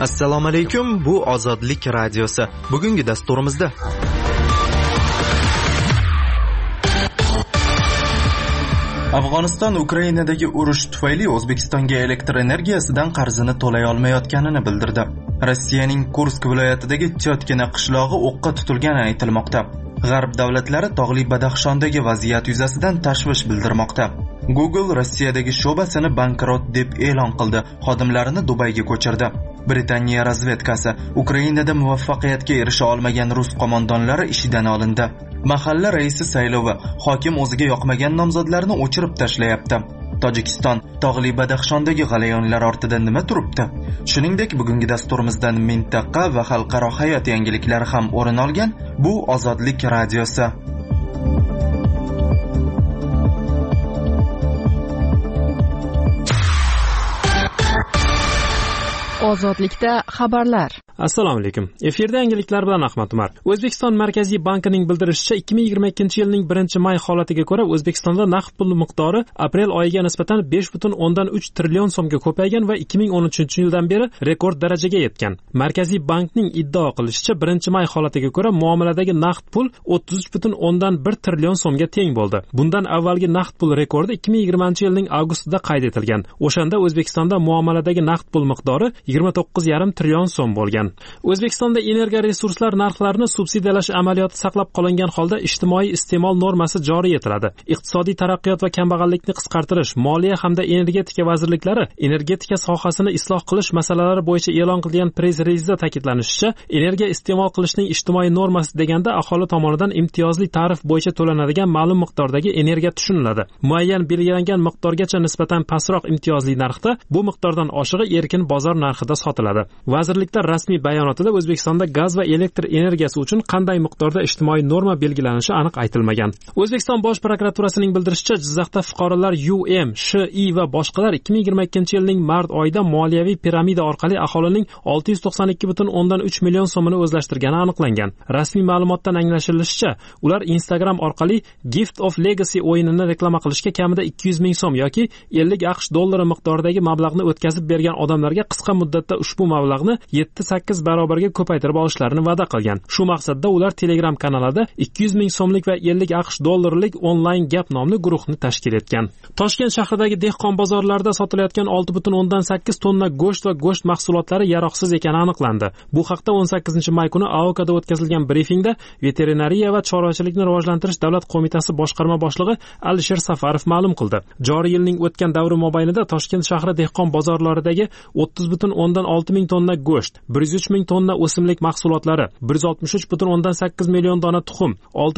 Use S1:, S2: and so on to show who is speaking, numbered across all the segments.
S1: Assalomu alaykum, bu Ozodlik radiosi. Bugungi dasturimizda Afg'oniston Ukrainadagi urush tufayli O'zbekistonga elektr energiyasidan qarzini to'lay olmayotganini bildirdi. Rossiyaning Kursk viloyatidagi Tyotkina qishlog'i o'qqa tutilgani aytilmoqda. G'arb davlatlari tog'li Badaxshondagi vaziyat yuzasidan tashvish bildirmoqda. Google Rossiyadagi sho'basini bankrot deb e'lon qildi, xodimlarini Dubayga ko'chirdi. Britaniya razvedkasi Ukrainada muvaffaqiyatga erisha olmagan rus qo'mondonlari ishidan olindi. Mahalla raisi saylovi, hokim o'ziga yoqmagan nomzodlarni o'chirib tashlayapti. Tojikiston tog'li Badaxshondagi g'alayonlar ortida nima turibdi? Shuningdek, bugungi dasturimizdan mintaqa va xalqaro hayot yangiliklari ham o'rin olgan. Bu Ozodlik radiosi.
S2: Ozodlikda xabarlar.
S3: Assalomu alaykum. Efirda yangiliklar bilan Ahmad Umar. O'zbekiston Markaziy bankining bildirishicha 2022-yilning 1-may holatiga ko'ra O'zbekistonda naqd pul miqdori aprel oyiga nisbatan 5.3 trillion so'mga ko'paygan va 2013-yildan beri rekord darajaga yetgan. Markaziy bankning iddao qilishicha 1-may holatiga ko'ra muomaladagi naqd pul 33.1 trillion so'mga teng bo'ldi. Bundan avvalgi naqd pul rekordi 2020-yilning avgustida qayd etilgan. O'shanda O'zbekistonda muomaladagi naqd pul miqdori 29,5 trillion so'm bo'lgan. O'zbekistonda energiya resurslar narxlarini subsidiyalash amaliyoti saqlab qolingan holda ijtimoiy iste'mol normasi joriy etiladi. Iqtisodiy taraqqiyot va kambag'allikni qisqartirish, moliya hamda energetika vazirliklari energetika sohasini isloh qilish masalalari bo'yicha e'lon qilgan press relizda ta'kidlanishicha, energiya iste'mol qilishning ijtimoiy normasi deganda aholi tomonidan imtiyozli tarif bo'yicha to'lanadigan ma'lum miqdordagi energiya tushuniladi. Muayyan belgilangan miqdorgacha nisbatan pastroq imtiyozli narxda bu miqdordan oshig'i erkin bozor narxida sotiladi. Vazirliklar rasmiy bayonotida O'zbekistonda gaz va elektr energiyasi uchun qanday miqdorda ijtimoiy norma belgilanishi aniq aytilmagan. O'zbekiston Bosh prokuraturasining bildirishicha, Jizzaxda fuqarolar UM, SHI va boshqalar 2022-yilning mart oyida moliyaviy piramida orqali aholining 692.3 million so'mini o'zlashtirgani aniqlangan. Rasmiy ma'lumotdan anglashilishicha, ular Instagram orqali Gift of Legacy o'yinini reklama qilishga kamida 200 ming so'm yoki 50 AQSh dollari miqdoridagi mablag'ni o'tkazib bergan odamlarga qisqa muddatda ushbu mablag'ni 7-8 barobarga ko'paytirib olishlarini va'da qilgan. Shu maqsadda ular Telegram kanalida 200 ming so'mlik va 50 AQSh dollarlik onlayn gap nomli guruhni tashkil etgan. Toshkent shahridagi dehqon bozorlarida sotilayotgan 6.8 tonna go'sht va go'sht mahsulotlari yaroqsiz ekani aniqlandi. Bu haqda 18-may kuni AOKda o'tkazilgan brifingda Veterinariya va chorvachilikni rivojlantirish davlat qo'mitasi boshqarma boshlig'i Alisher Safarov ma'lum qildi. Joriy yilning o'tgan davri mobaynida Toshkent shahri dehqon bozorlaridagi 30.6 ming tonna go'sht, 103 ming tonna o'simlik mahsulotlari, 163.8 million dona tuxum,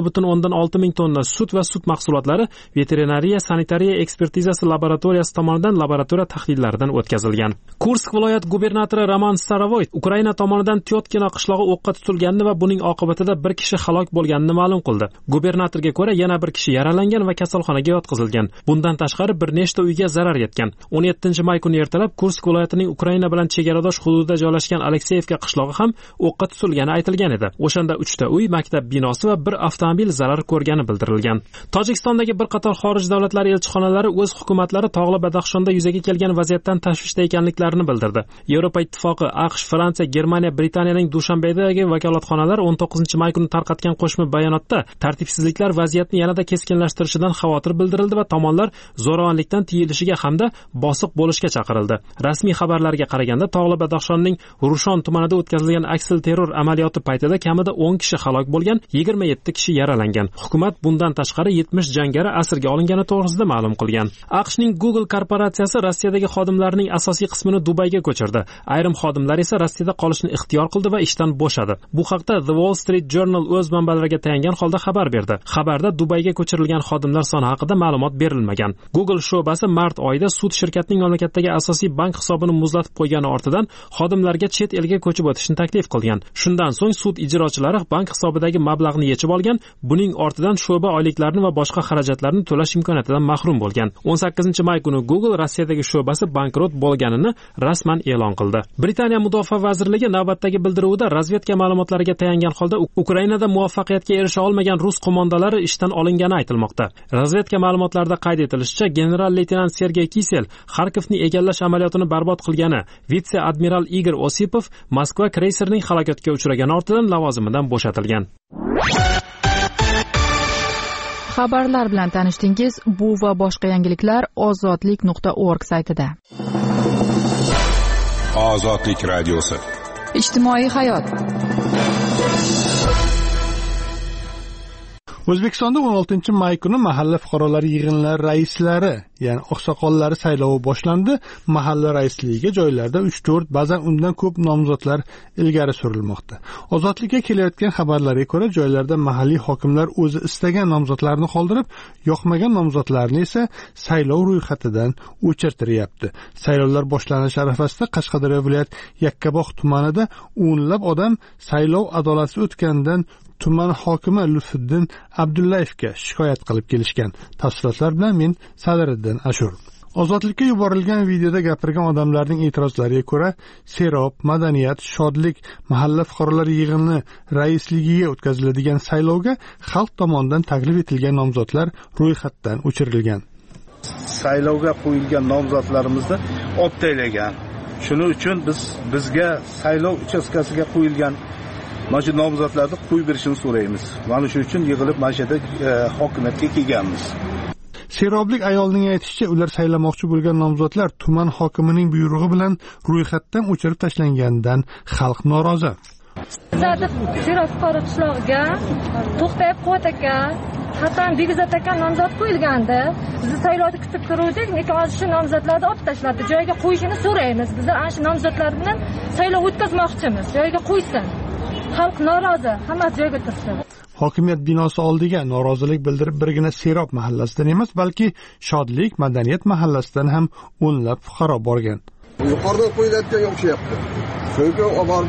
S3: 6.6 ming tonna sut va sut mahsulotlari veterinariya sanitariya ekspertizasi laboratoriyasi tomonidan laboratoriya tahlillaridan o'tkazilgan. Kursk viloyat gubernatori Roman Starovoy Ukraina tomonidan Tyotkina qishlog'i o'qqa tutilganini va buning oqibatida bir kishi halok bo'lganini ma'lum qildi. Gubernatorga ko'ra yana bir kishi yaralangan va kasalxonaga yotqizilgan. Bundan tashqari bir nechta uyga zarar yetgan. 17-may kuni ertalab Kursk viloyatining Ukraina bilan chegaradosh hududida joylashgan Alekseyevka qishlog'i ham o'qqa tutilgani aytilgan edi. O'shanda 3 ta uy, maktab binosi va bir avtomobil zarar ko'rgani bildirilgan. Tojikistondagi bir qator xorij davlatlari elchixonalari o'z hukumatlari tog'li Badaxshonda yuzaga kelgan vaziyatdan tashvishda ekanliklarini bildirdi. Yevropa Ittifoqi, AQSh, Fransiya, Germaniya, Britaniyaning Dushanbedagi vakolatxonalari 19-may kuni tarqatgan qo'shma bayonotda tartibsizliklar vaziyatni yanada keskinlashtirishidan xavotir bildirildi va tomonlar zo'ravonlikdan tiyilishiga hamda bosiq bo'lishga chaqirildi. Rasmiy xabarlarga qaraganda tog'li Badaxshonning Rushon tumanida o'tkazilgan aksil terror amaliyoti paytida kamida 10 kishi halok bo'lgan, 27 kishi yaralangan. Hukumat bundan tashqari 70 jangari asirga olingani to'g'risida ma'lum qilgan. AQShning Google korporatsiyasi Rossiyadagi xodimlarining asosiy qismini Dubayga ko'chirdi. Ayrim xodimlar esa Rossiyada qolishni ixtiyor qildi va ishdan bo'shadi. Bu haqda The Wall Street Journal o'z manbalariga tayangan holda xabar berdi. Xabarda Dubayga ko'chirilgan xodimlar soni haqida ma'lumot berilmagan. Google sho'basi mart oyida sud shirkatning mamlakatdagi asosiy bank hisobini muzlatib qo'ygani ortidan xodimlarga chet elga bankiga ko'chib o'tishni taklif qilgan. Shundan so'ng sud ijrochilari bank hisobidagi mablag'ni yechib olgan. Buning ortidan sho'ba oyliklarini va boshqa xarajatlarni to'lash imkoniyatidan mahrum bo'lgan. 18-may kuni Google Rossiyadagi sho'basi bankrot bo'lganini rasman e'lon qildi. Britaniya Mudofaa vazirligi navbatdagi bildiruvida razvedka ma'lumotlariga tayangan holda Ukrainada muvaffaqiyatga erisha olmagan rus qo'mondonlari ishdan olingani aytilmoqda. Razvedka ma'lumotlarida qayd etilishicha, general-leytenant Sergey Kisel Xarkovni egallash amaliyotini barbod qilgani, vitse-admiral Igor Osipov Moskva kreyserining halokatga uchragani ortidan lavozimidan bo'shatilgan.
S2: Xabarlar bilan tanishdingiz. Bu va boshqa yangiliklar ozodlik.org saytida.
S4: Ozodlik radiosi.
S2: Ijtimoiy hayot.
S5: O'zbekistonda 16-may kuni mahalla fuqarolari yig'inlari raislari, ya'ni oqsoqollari saylovi boshlandi. Mahalla raisligiga joylarda 3-4, ba'zan undan ko'p nomzodlar ilgari surilmoqda. Ozodlikka kelayotgan xabarlarga ko'ra, joylarda mahalliy hokimlar o'zi istagan nomzodlarni qoldirib, yoqmagan nomzodlarni esa saylov ro'yxatidan o'chirtiryapti. Saylovlar boshlanish arafasida Qashqadaryo viloyat Yakkabog' tumanida o'nlab odam saylov adolatsiz o'tganidan tuman hokimi Lutfiddin Abdullayevga shikoyat qilib kelishgan. Tafsilotlar bilan men Sadiriddin Ashur. Ozodlikka yuborilgan videoda gapirgan odamlarning e'tirozlariga ko'ra, Serob, Madaniyat, Shodlik mahalla fuqarolar yig'ini raisligiga o'tkaziladigan saylovga xalq tomonidan taklif etilgan nomzodlar ro'yxatdan o'chirilgan.
S6: Saylovga qo'yilgan nomzodlarimizni olib tashlagan. Shuning uchun bizga saylov uchastkasiga qo'yilgan mana nomzodlarni qo'yib berishini so'raymiz. Mana shu uchun yig'ilib mana shu yerda hokimiyatga kelganmiz.
S5: Seroblik ayolning aytishicha, ular saylamoqchi bo'lgan nomzodlar tuman hokimining buyrug'i bilan ro'yxatdan o'chirib tashlanganidan xalq norozi.
S7: Zadib Serob fuqaro qishlog'iga To'xtayev Quvvat aka, Hasan Begzod aka nomzod qo'yilgandi. Biz saylovni kutib turuvdik, lekin hozir shu nomzodlarni olib tashlabdi. Joyiga qo'yishini so'raymiz. Biz ana shu nomzodlar bilan saylov o'tkazmoqchimiz. Joyiga qo'ysin. Xalq norozi, hammasi joyiga tursin.
S5: Hokimiyat binosi oldiga norozilik bildirib birgina Serob mahallasidan emas, balki Shodlik, Madaniyat mahallasidan ham o'nlab fuqaro borgan.
S8: Yuqoridan qo'yilayotgan o'xshayapti. Chunki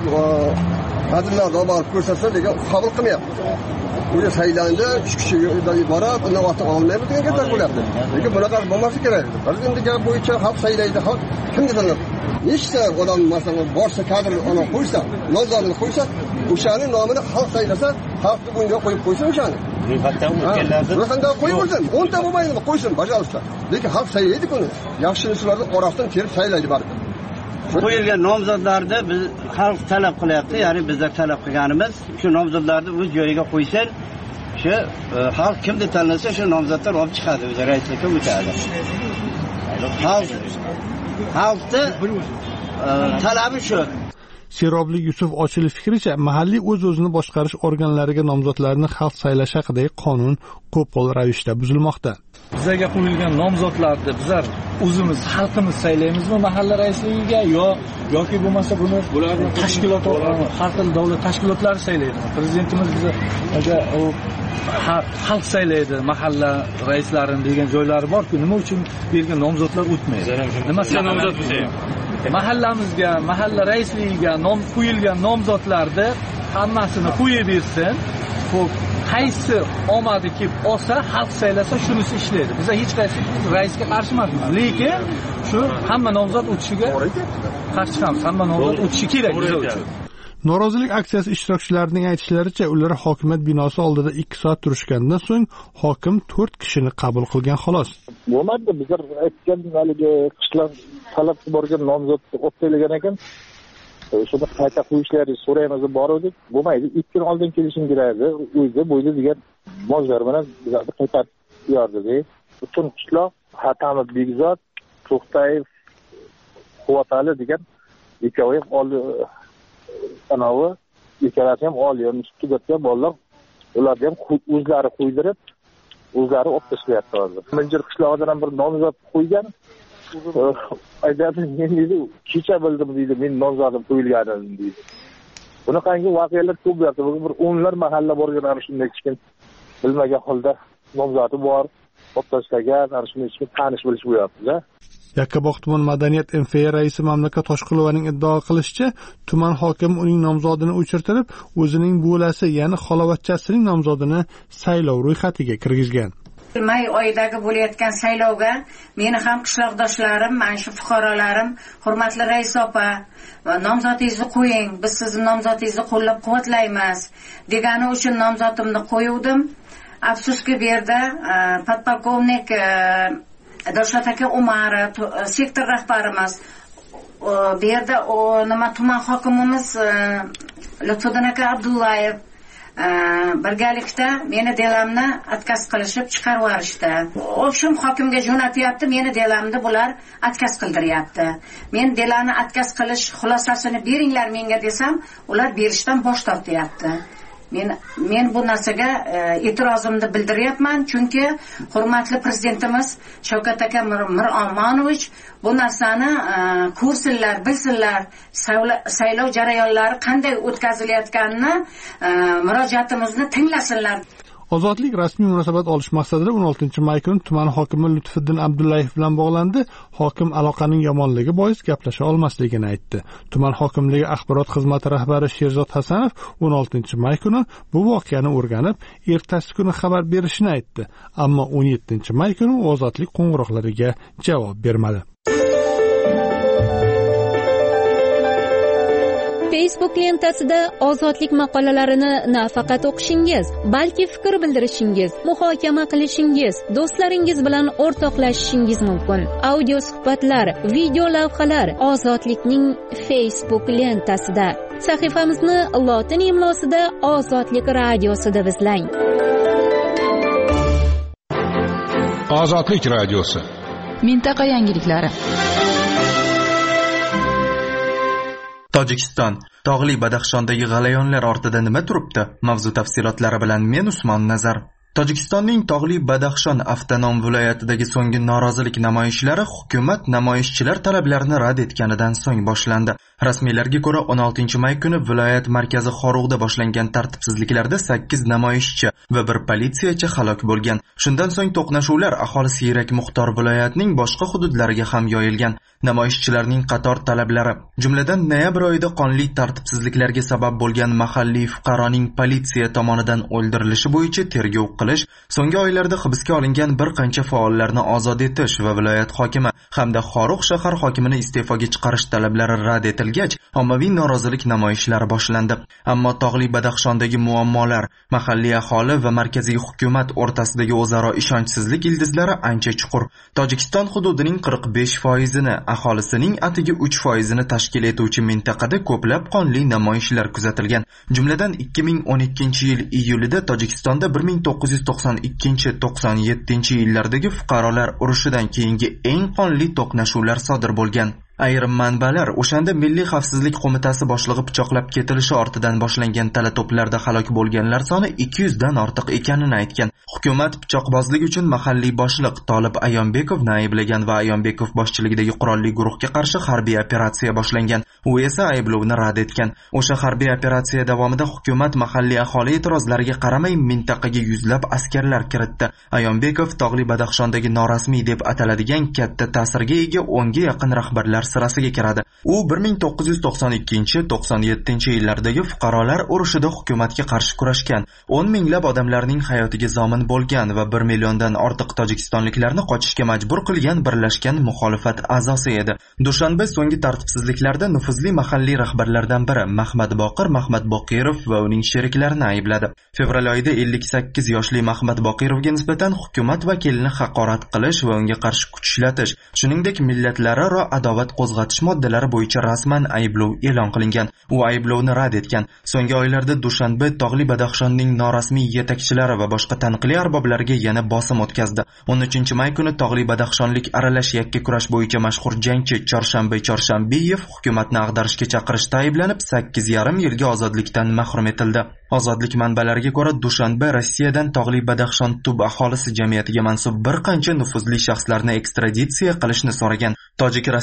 S8: adillarni olib ko'rsatsa degan qabul qilmayapti. Ular saylandi, 3 kishiga borib, uni vaqt olmaydi degan gaplar bo'lyapti. Lekin bunaqa bo'lmasa kerak. Prezidentning gapi bo'yicha xalq saylaydi, xalq kimga tanlab? Nechta odam masalan borsa kadr ona qo'ysa, nomzodini qo'ysa, o'shaning nomini xalq saylasa, xalqni bunga qo'yib qo'ysin o'shani. Ro'yxatdan qo'yib qo'ysin. 10 ta bo'lmaydi, qo'ysin, bajarsa. Lekin xalq saylaydi buni. Yaxshi narsalarni orasidan terib saylaydi baribir.
S9: Qo'yilgan nomzodlarni biz xalq talab qilyapti, ya'ni bizlar talab qilganimiz shu nomzodlarni o'z joyiga qo'ysin. Shu xalq kimni tanlasa shu nomzodlar olib chiqadi, o'zi raislikka o'tadi. Xalqni talabi shu.
S5: Seroblik Yusuf Ochilov fikricha, mahalliy o'z-o'zini boshqarish organlariga nomzodlarni xalq saylash haqidagi qonun qo'pol ravishda buzilmoqda.
S10: Bizga qo'yilgan nomzodlarni bizlar o'zimiz xalqimiz saylaymizmi mahalla raisligiga yoki bo'lmasa buni tashkilot har xil davlat tashkilotlari saylaydi. Prezidentimiz bizga xalq saylaydi mahalla raislarini degan joylari bor-ku, nima uchun bergan nomzodlar o'tmaydi? Nima nomzod mahallamizga, mahalla raisligiga qo'yilgan nomzodlarni hammasini qo'yib bersin. Xo'p, qaysi omadi kelib olsa, xalq saylasa shunisi ishlaydi. Biz hech qaysi raisga qarshi emasmiz, lekin shu hamma nomzod o'tishiga qarshi emasmiz. Hamma nomzod o'tishi kerak biz uchun.
S5: Norozilik aksiyasi ishtirokchilarining aytishlaricha, ular hokimiyat binosi oldida 2 soat turishgandan so'ng hokim 4 kishini qabul qilgan xolos.
S11: Bo'lmadi, bizlar aytgan haligi qishloq talab borgan nomzodni o'tlaydigan ekan. Shuni qayta qo'yishlarini so'raymiz deb bordik. Bo'lmaydi, 2 kun oldin kelishim kerakdi. O'zi bo'yda degan mojlar bilan bizlarni qaytarib yordi. Butun qishloq Hasan Begzod, To'xtayev Quvvat degan ikkovi anavi ikkalasi ham oliy tugatgan bolalar, ularni ham o'zlari qo'ydirib, o'zlari olib tashlayapti hozir. Minjir qishlog'idan ham bir nomzod qo'ygan. Aytadi, men deydi, kecha bildim deydi, men nomzodim qo'yilganini deydi. Bunaqangi voqealar ko'p bo'lyapti. Bir o'nlar mahalla borgan ana shunday kichkin bilmagan holda nomzodi bor, olib tashlagan, ana shunday kichkin tanish bilish bo'lyapti-da.
S5: Yakkabog' tuman madaniyat MFA raisi Mamlakat Toshqulovaning iddao qilishicha, tuman hokimi uning nomzodini o'chirtirib, o'zining bo'lasi, ya'ni xolavachchasining nomzodini saylov ro'yxatiga kirgizgan.
S12: May oyidagi bo'layotgan saylovga meni ham qishloqdoshlarim, mana shu fuqarolarim, hurmatli rais opa, nomzodingizni qo'ying, biz sizni nomzodingizni qo'llab-quvvatlaymiz degani uchun nomzodimni qo'yuvdim. Afsuski bu yerda podpolkovnik Dilshod aka Umarov, sektor rahbarimiz, bu yerda tuman hokimimiz Lutfuddin aka Abdullayev birgalikda meni delamni отказ qilishib chiqarib yuborishdi. O'shim hokimga jo'natyapti, meni delamni bular отказ qildiryapti. Men delani отказ qilish xulosasini beringlar menga desam, ular berishdan bosh tortyapti. Men bu narsaga e'tirozimni bildiryapman, chunki hurmatli prezidentimiz Shavkat aka Miromonovich bu narsani ko'rsinlar, bilsinlar, saylov jarayonlari qanday o'tkazilayotganini, murojaatimizni tinglasinlar.
S5: Ozodlik rasmiy munosabat olish maqsadida 16 may kuni tuman hokimi Lutfiddin Abdullayev bilan bog'landi. Hokim aloqaning yomonligi bois gaplasha olmasligini aytdi. Tuman hokimligi axborot xizmati rahbari Sherzod Hasanov 16 may kuni bu voqeani o'rganib, ertasi kuni xabar berishini aytdi. Ammo 17 may kuni ozodlik qo'ng'iroqlariga javob bermadi.
S13: Facebook lentasida ozodlik maqolalarini nafaqat o'qishingiz, balki fikr bildirishingiz, muhokama qilishingiz, do'stlaringiz bilan o'rtoqlashishingiz mumkin. Audio suhbatlar, video lavhalar ozodlikning Facebook lentasida. Sahifamizni lotin imlosida Ozodlik radiosi deb izlang.
S4: Ozodlik radiosi.
S2: Mintaqa yangiliklari.
S1: Tojikiston tog'li Badaxshondagi g'alayonlar ortida nima turibdi? Mavzu tafsilotlari bilan men Usmon Nazar. Tojikistonning tog'li Badaxshon avtonom viloyatidagi so'nggi norozilik namoyishlari hukumat namoyishchilar talablarini rad etganidan so'ng boshlandi. Rasmiylarga ko'ra 16-may kuni viloyat markazi Xorug'da boshlangan tartibsizliklarda 8 namoyishchi va 1 politsiyachi halok bo'lgan. Shundan so'ng to'qnashuvlar aholi siyrak muxtor viloyatning boshqa hududlariga ham yoyilgan. Namoyishchilarning qator talablari, jumladan noyabr oyida qonli tartibsizliklarga sabab bo'lgan mahalliy fuqaroning politsiya tomonidan o'ldirilishi bo'yicha tergov qilish, so'nggi oylarda hibsga olingan bir qancha faollarni ozod etish va viloyat hokimi hamda Xorugʼ shahar hokimini iste'foga chiqarish talablari rad etilgach, ommaviy norozilik namoyishlari boshlandi. Ammo tog'li Badaxshondagi muammolar, mahalliy aholi va markaziy hukumat o'rtasidagi o'zaro ishonchsizlik ildizlari ancha chuqur. Tojikiston hududining 45%ni, aholisining atigi 3%ni tashkil etuvchi mintaqada ko'plab qonli namoyishlar kuzatilgan. Jumladan 2012-yil iyulida Tojikistonda 1992-97-yillardagi fuqarolar urushidan keyingi eng qonli to'qnashuvlar sodir bo'lgan. Ayrim manbalar o'shanda Milliy xavfsizlik qo'mitasi boshlig'i pichoqlab ketilishi ortidan boshlangan talato'plarda halok bo'lganlar soni 200 dan ortiq ekanini aytgan. Hukumat pichoqbozlik uchun mahalliy boshliq Tolib Ayonbekovni ayblagan va Ayonbekov boshchiligidagi qurolli guruhga qarshi harbiy operatsiya boshlangan. U esa ayblovni rad etgan. O'sha harbiy operatsiya davomida hukumat mahalliy aholi e'tirozlariga qaramay mintaqaga yuzlab askarlar kiritdi. Ayonbekov tog'li Badaxshondagi norasmiy deb ataladigan katta ta'sirga ega 10 ga yaqin rahbarlar sirasiga kiradi. U 1992-97-yillardagi fuqarolar urushida hukumatga qarshi kurashgan, 10 minglab odamlarning hayotiga zomin bo'lgan va 1 milliondan ortiq tojikistonliklarni qochishga majbur qilgan birlashgan muxolifat a'zosi edi. Dushanba so'nggi tartibsizliklarda nufuzli mahalliy rahbarlardan biri Mahmad Boqirov va uning sheriklarini aybladi. Fevral oyida 58 yoshli Mahmad Boqirovga nisbatan hukumat vakilini haqorat qilish va unga qarshi kuch ishlatish, shuningdek millatlararo adovat qo'zg'atish moddalari bo'yicha rasman ayblov e'lon qilingan. U ayblovni rad etgan. So'nggi oylarda Dushanbe tog'li Badaxshonning norasmiy yetakchilari va boshqa taniqli arboblariga yana bosim o'tkazdi. 13-may kuni tog'li Badaxshonlik aralash yakka kurash bo'yicha mashhur jangchi Chorshambeyev hukumatni ag'darishga chaqirishda ayblanib 8,5 yilga ozodlikdan mahrum etildi. Ozodlik manbalariga ko'ra, Dushanbe Rossiyadan tog'li Badaxshon tub aholisi jamiyatiga mansub bir qancha nufuzli shaxslarni ekstraditsiya qilishni so'ragan. Tojik rasmiylari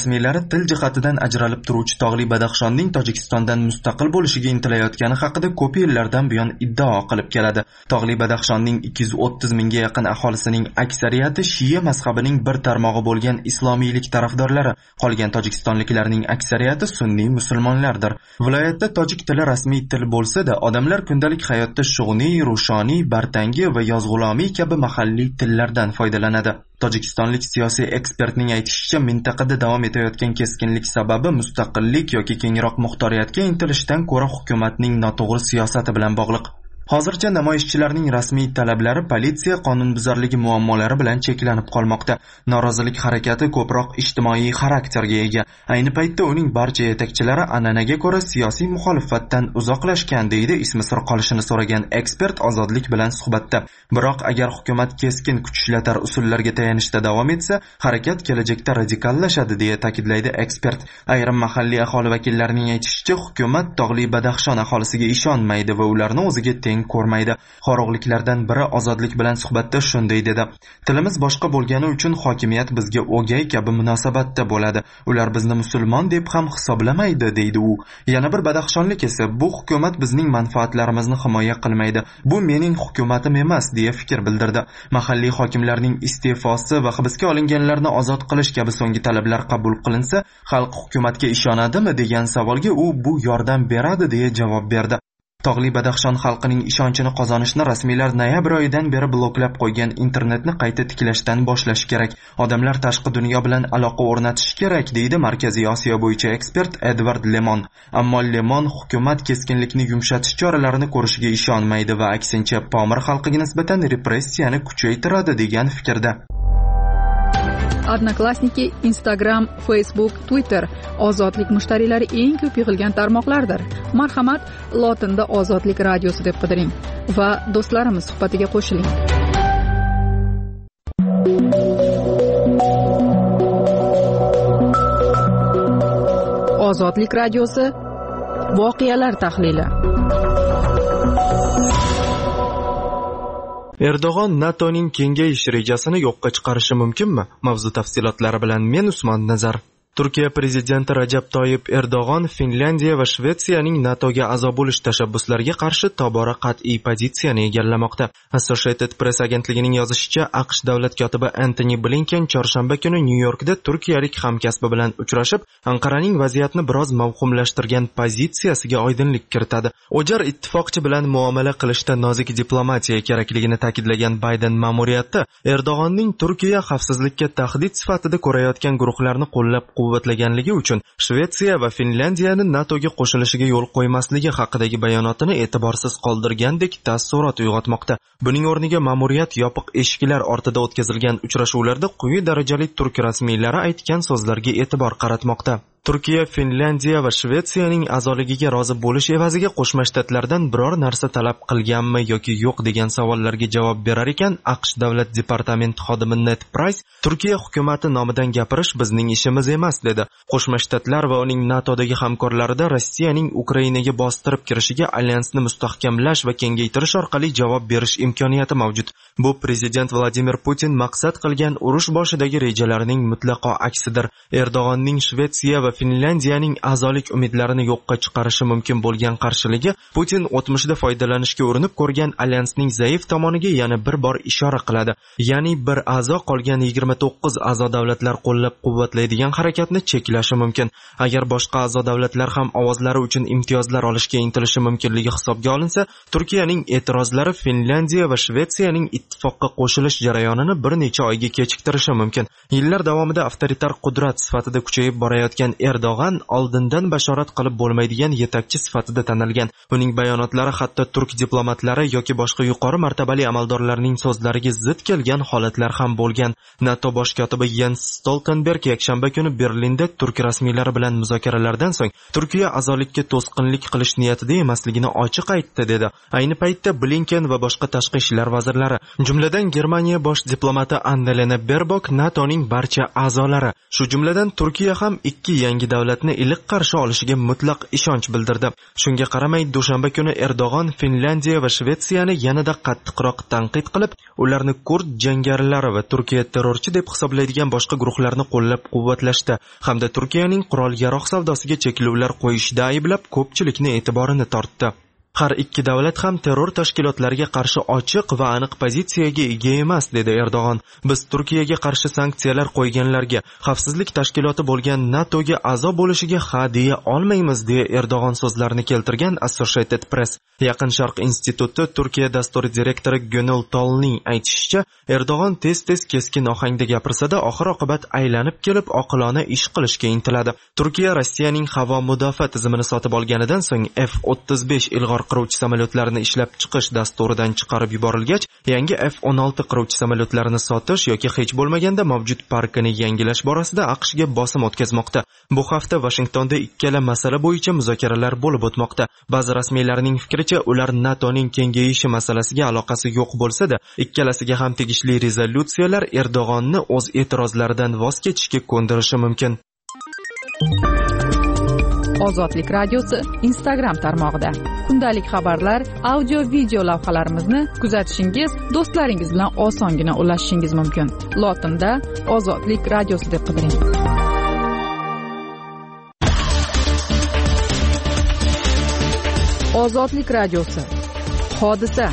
S1: til jihatidan ajralib turuvchi tog'li Badaxshonning Tojikistondan mustaqil bo'lishiga intilayotgani haqida ko'p yillardan buyon iddao qilib keladi. Tog'li Badaxshonning 230 mingga yaqin aholisining aksariyati Shiya mazhabining bir tarmog'i bo'lgan islomiylik tarafdorlari, qolgan tojikistonliklarning aksariyati sunniy musulmonlardir. Viloyatda tojik tili rasmiy til bo'lsa-da, odamlar kundalik hayotda shug'niy, rushoniy, bartangi va yozg'ulomiy kabi mahalliy tillardan foydalanadi. Tojikistonlik siyosiy ekspertning aytishicha, mintaqada davom etayotgan keskinlik sababi mustaqillik yoki kengroq muxtoriyatga intilishdan ko'ra hukumatning noto'g'ri siyosati bilan bog'liq. Hozircha namoyishchilarning rasmiy talablari politsiya qonunbuzarligi muammolari bilan cheklanib qolmoqda. Norozilik harakati ko'proq ijtimoiy xarakterga ega. Ayni paytda uning barcha yetakchilari an'anaga ko'ra siyosiy muxolifatdan uzoqlashgan, deydi ismi sir qolishini so'ragan ekspert Ozodlik bilan suhbatda. Biroq agar hukumat keskin kuch ishlatar usullarga tayanishda davom etsa, harakat kelajakda radikallashadi, deya ta'kidlaydi ekspert. Ayrim mahalliy aholi vakillarining aytishicha, hukumat tog'li Badaxshon aholisiga ishonmaydi va ularni o'ziga ko'rmaydi. Qorog'liklardan biri Ozodlik bilan suhbatda shunday dedi: "Tilimiz boshqa bo'lgani uchun hokimiyat bizga o'gay kabi munosabatda bo'ladi. Ular bizni musulmon deb ham hisoblamaydi", deydi u. Yana bir badaxshonlik esa "Bu hukumat bizning manfaatlarimizni himoya qilmaydi. Bu mening hukumatim emas", deya fikr bildirdi. Mahalliy hokimlarning iste'fosi va hibsga olinganlarni ozod qilish kabi so'nggi talablar qabul qilinsa, xalq hukumatga ishonadimi degan savolga u "Bu yordam beradi", deya javob berdi. Tog'li Badaxshon xalqining ishonchini qozonishni rasmiylar noyabr oyidan beri bloklab qo'ygan internetni qayta tiklashdan boshlash kerak. Odamlar tashqi dunyo bilan aloqa o'rnatish kerak, deydi Markaziy Osiyo bo'yicha ekspert Edward Lemon. Ammo Lemon hukumat keskinlikni yumshatish choralarini ko'rishiga ishonmaydi va aksincha Pomir xalqiga nisbatan repressiyani kuchaytiradi degan fikrda.
S2: Odnoklassniki, Instagram, Facebook, Twitter ozodlik mushtariylari eng ko'p yig'ilgan tarmoqlardir. Marhamat, lotinda Ozodlik radiosi deb qidiring va do'stlarimiz suhbatiga qo'shiling. Ozodlik radiosi voqealar tahlili.
S1: Erdo'g'on NATOning kengayish rejasini yo'qqa chiqarishi mumkinmi? Mavzu tafsilotlari bilan men Usmon Nazar. Turkiya prezidenti Rajab Toyyib Erdo'g'on Finlyandiya va Shvetsiyaning NATOga a'zo bo'lish tashabbuslariga qarshi tobora qat'iy pozitsiyani egallamoqda. Associated Press agentligining yozishicha, AQSh davlat kotibi Antony Blinken chorshanba kuni Nyu-Yorkda turkiyalik hamkasbi bilan uchrashib, Anqaraning vaziyatni biroz mavhumlashtirgan pozitsiyasiga oydinlik kiritadi. O'jar ittifoqchi bilan muomala qilishda nozik diplomatiya kerakligini ta'kidlagan Bayden ma'muriyati Erdo'g'onning Turkiya xavfsizlikka tahdid sifatida ko'rayotgan guruhlarni qo'llab-quvvatlaganligi uchun Shvetsiya va Finlyandiyani NATOga qo'shilishiga yo'l qo'ymasligi haqidagi bayonotini e'tiborsiz qoldirgandek taassurot uyg'otmoqda. Buning o'rniga ma'muriyat yopiq eshiklar ortida o'tkazilgan uchrashuvlarda quyi darajali turk rasmiylari aytgan so'zlarga e'tibor qaratmoqda. Turkiya, Finlyandiya va Shvetsiyaning a'zoligiga rozi bo'lish evaziga Qo'shma Shtatlardan biror narsa talab qilganmi yoki yo'q degan savollarga javob berar ekan, AQSh davlat departamenti xodimi Ned Price Turkiya hukumati nomidan gapirish bizning ishimiz emas, dedi. Qo'shma Shtatlar va uning NATOdagi hamkorlarida Rossiyaning Ukrainaga bostirib kirishiga alyansni mustahkamlash va kengaytirish orqali javob berish imkoniyati mavjud. Bu prezident Vladimir Putin maqsad qilgan urush boshidagi rejalarining mutlaqo aksidir. Erdo'g'onning Shvetsiya va Finlyandiyaning a'zolik umidlarini yo'qqa chiqarishi mumkin bo'lgan qarshiligi Putin o'tmishda foydalanishga urinib ko'rgan alyansning zaif tomoniga yana bir bor ishora qiladi. Ya'ni bir a'zo qolgan 29 a'zo davlatlar qo'llab-quvvatlaydigan harakatni cheklashi mumkin. Agar boshqa a'zo davlatlar ham ovozlari uchun imtiyozlar olishga intilishi mumkinligi hisobga olinsa, Turkiyaning e'tirozlari Finlyandiya va Shvetsiyaning ittifoqqa qo'shilish jarayonini bir necha oyga kechiktirishi mumkin. Yillar davomida avtoritar qudrat sifatida kuchayib borayotgan Erdo'g'an oldindan bashorat qilib bo'lmaydigan yetakchi sifatida tanilgan. Uning bayonotlari hatto turk diplomatlari yoki boshqa yuqori martabali amaldorlarning so'zlariga zid kelgan holatlar ham bo'lgan. NATO bosh kotibi Jens Stoltenberg yakshanba kuni Berlinda turk rasmiylari bilan muzokaralardan so'ng Turkiya a'zolikka to'sqinlik qilish niyatida emasligini ochiq aytdi, dedi. Ayni paytda Blinken va boshqa tashqi ishlar vazirlari, jumladan Germaniya bosh diplomati Annalena Baerbock, NATOning barcha a'zolari, shu jumladan Turkiya ham ikki yangi yangi davlatni iliq qarshi olishiga mutlaq ishonch bildirdi. Shunga qaramay, dushanba kuni Erdo'g'on Finlandiya va Shvetsiyani yanada qattiqroq tanqid qilib, ularni kurd jangarilari va Turkiya terrorchi deb hisoblaydigan boshqa guruhlarni qo'llab-quvvatlashda hamda Turkiyaning qurol-yarog' savdosiga cheklovlar qo'yishda ayblab, ko'pchilikni e'tiborini tortdi. Har ikki davlat ham terror tashkilotlariga qarshi ochiq va aniq pozitsiyaga ega emas, dedi Erdo'g'on. Biz Turkiyaga qarshi sanksiyalar qo'yganlarga, xavfsizlik tashkiloti bo'lgan NATOga a'zo bo'lishiga ha deya olmaymiz, deya Erdo'g'on so'zlarini keltirgan Associated Press. Yaqin Sharq instituti Turkiya dasturi direktori Gönül Tolning aytishicha, Erdo'g'on tez-tez keskin ohangda gapirsa-da, oxir-oqibat aylanib kelib oqilona ish qilishga intiladi. Turkiya Rossiyaning havo mudofaa tizimini sotib olganidan so'ng F-35 ilg'or qiruvchi samolyotlarini ishlab chiqish dasturidan chiqarib yuborilgach, yangi F-16 qiruvchi samolyotlarini sotish yoki hech bo'lmaganda mavjud parkini yangilash borasida AQShga bosim o'tkazmoqda. Bu hafta Washingtonda ikkala masala bo'yicha muzokaralar bo'lib o'tmoqda. Ba'zi rasmiylarning fikricha, ular NATOning kengayishi masalasiga aloqasi yo'q bo'lsa-da, ikkalasiga ham tegishli rezolyutsiyalar Erdo'g'onni o'z e'tirozlaridan voz kechishga ko'ndirishi mumkin.
S2: Ozodlik radiosi Instagram tarmog'ida kundalik xabarlar, audio, video lavhalarimizni kuzatishingiz, do'stlaringiz bilan osongina ulashishingiz mumkin. Lotinda Ozodlik radiosi deb qidiring. Ozodlik radiosi. Hodisa.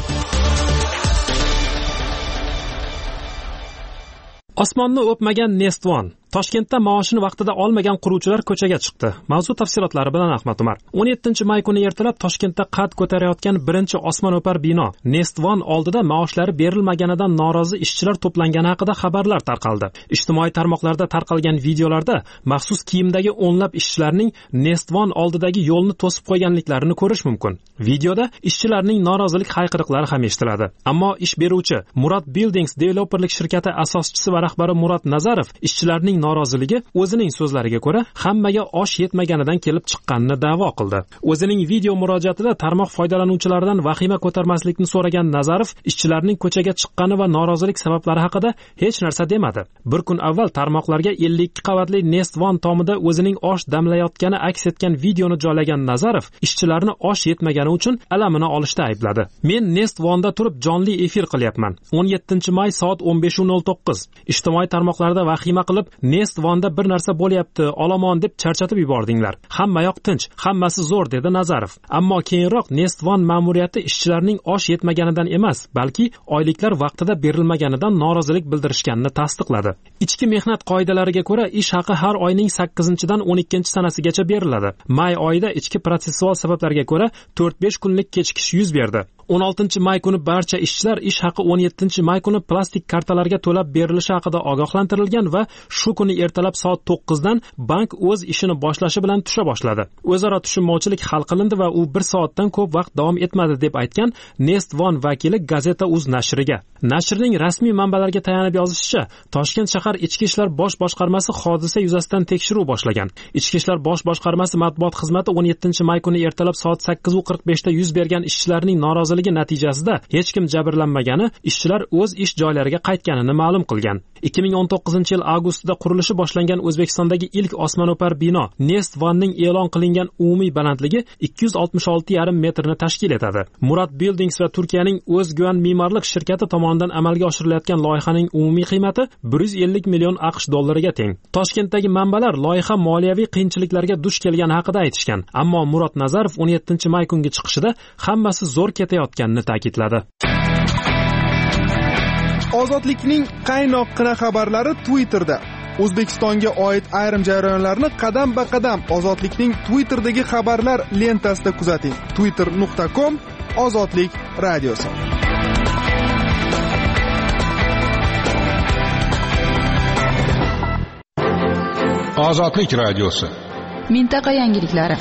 S3: Osmonni o'pmagan Nest One. Toshkentda maoshini vaqtida olmagan quruvchilar ko'chaga chiqdi. Mavzu tafsilotlari bilan Ahmad Umar. 17-may kuni ertalab Toshkentda qad ko'tarayotgan birinchi osmon o'par bino Nest One oldida maoshlari berilmaganidan norozi ishchilar to'plangani haqida xabarlar tarqaldi. Ijtimoiy tarmoqlarda tarqalgan videolarda maxsus kiyimdagi o'nlab ishchilarning Nest One oldidagi yo'lni to'sib qo'yganliklarini ko'rish mumkin. Videoda ishchilarning norozilik hayqiriqlari ham eshitiladi. Ammo ish beruvchi Murat Buildings developerlik shirkati asoschisi va rahbari Murat Nazarov ishchilarning noroziligi o'zining so'zlariga ko'ra hammaga osh yetmaganidan kelib chiqqanini da'vo qildi. O'zining video murojaatida tarmoq foydalanuvchilaridan vahima ko'tarmaslikni so'ragan Nazarov ishchilarning ko'chaga chiqqani va norozilik sabablari haqida hech narsa demadi. Bir kun avval tarmoqlarga 52 qavatli Nest One tomida o'zining osh damlayotgani aks etgan videoni joylagan Nazarov ishchilarni osh yetmagani uchun alamini olishda aybladi. Men Nest One'da turib jonli efir qilyapman. 17-may soat 15:09. Ijtimoiy tarmoqlarda vahima qilib Nest One'da bir narsa bo'lyapti, olomon deb charchatib yubordinglar. Hamma yoq tinch, hammasi zo'r, dedi Nazarov. Ammo keyinroq Nest One ma'muriyati ishchilarning osh yetmaganidan emas, balki oyliklar vaqtida berilmaganidan norozilik bildirishganini tasdiqladi. Ichki mehnat qoidalariga ko'ra ish haqi har oyning 8-dan 12-sanasigacha beriladi. May oyida ichki protsessual sabablarga ko'ra 4-5 kunlik kechikish yuz berdi. 16-may kuni barcha ishchilar ish haqi 17-may kuni plastik kartalarga to'lab berilishi haqida ogohlantirilgan va shu kuni ertalab soat 9dan bank o'z ishini boshlashi bilan tusha boshladi. O'zaro tushunmovchilik hal qilindi va u 1 soatdan ko'p vaqt davom etmadi, deb aytgan Nest One vakili Gazeta.uz nashriga. Nashrning rasmiy manbalarga tayanib yozishicha, Toshkent shahar Ichki ishlar bosh boshqarmasi hodisa yuzasidan tekshiruv boshlagan. Ichki ishlar bosh boshqarmasi matbuot xizmati 17-may kuni ertalab soat 8:45da yuz bergan ishchilarning noroziligi natijasida hech kim jabrlanmagani, ishchilar o'z ish joylariga qaytganini ma'lum qilgan. 2019-yil avgustida qurilishi boshlangan O'zbekistondagi ilk osmono'par bino Nest One'ning e'lon qilingan umumiy balandligi 266,5 metrni tashkil etadi. Murat Buildings va Turkiyaning O'zguan me'morlik shirkati tomonidan amalga oshirilayotgan loyihaning umumiy qiymati 150 million AQSh dollariga teng. Toshkentdagi manbalar loyiha moliyaviy qiyinchiliklarga duch kelgani haqida aytishgan, ammo Murat Nazarov 17-may kungi chiqishida hammasi zo'r ketayotganini ta'kidladi.
S14: Ozodlikning qaynoqqina xabarlari Twitterda. O'zbekistonga oid ayrim jarayonlarni qadam-ba-qadam Ozodlikning Twitterdagi xabarlar lentasida kuzating. twitter.com Ozodlik radiosi.
S4: Ozodlik radiosi.
S2: Mintaqa yangiliklari.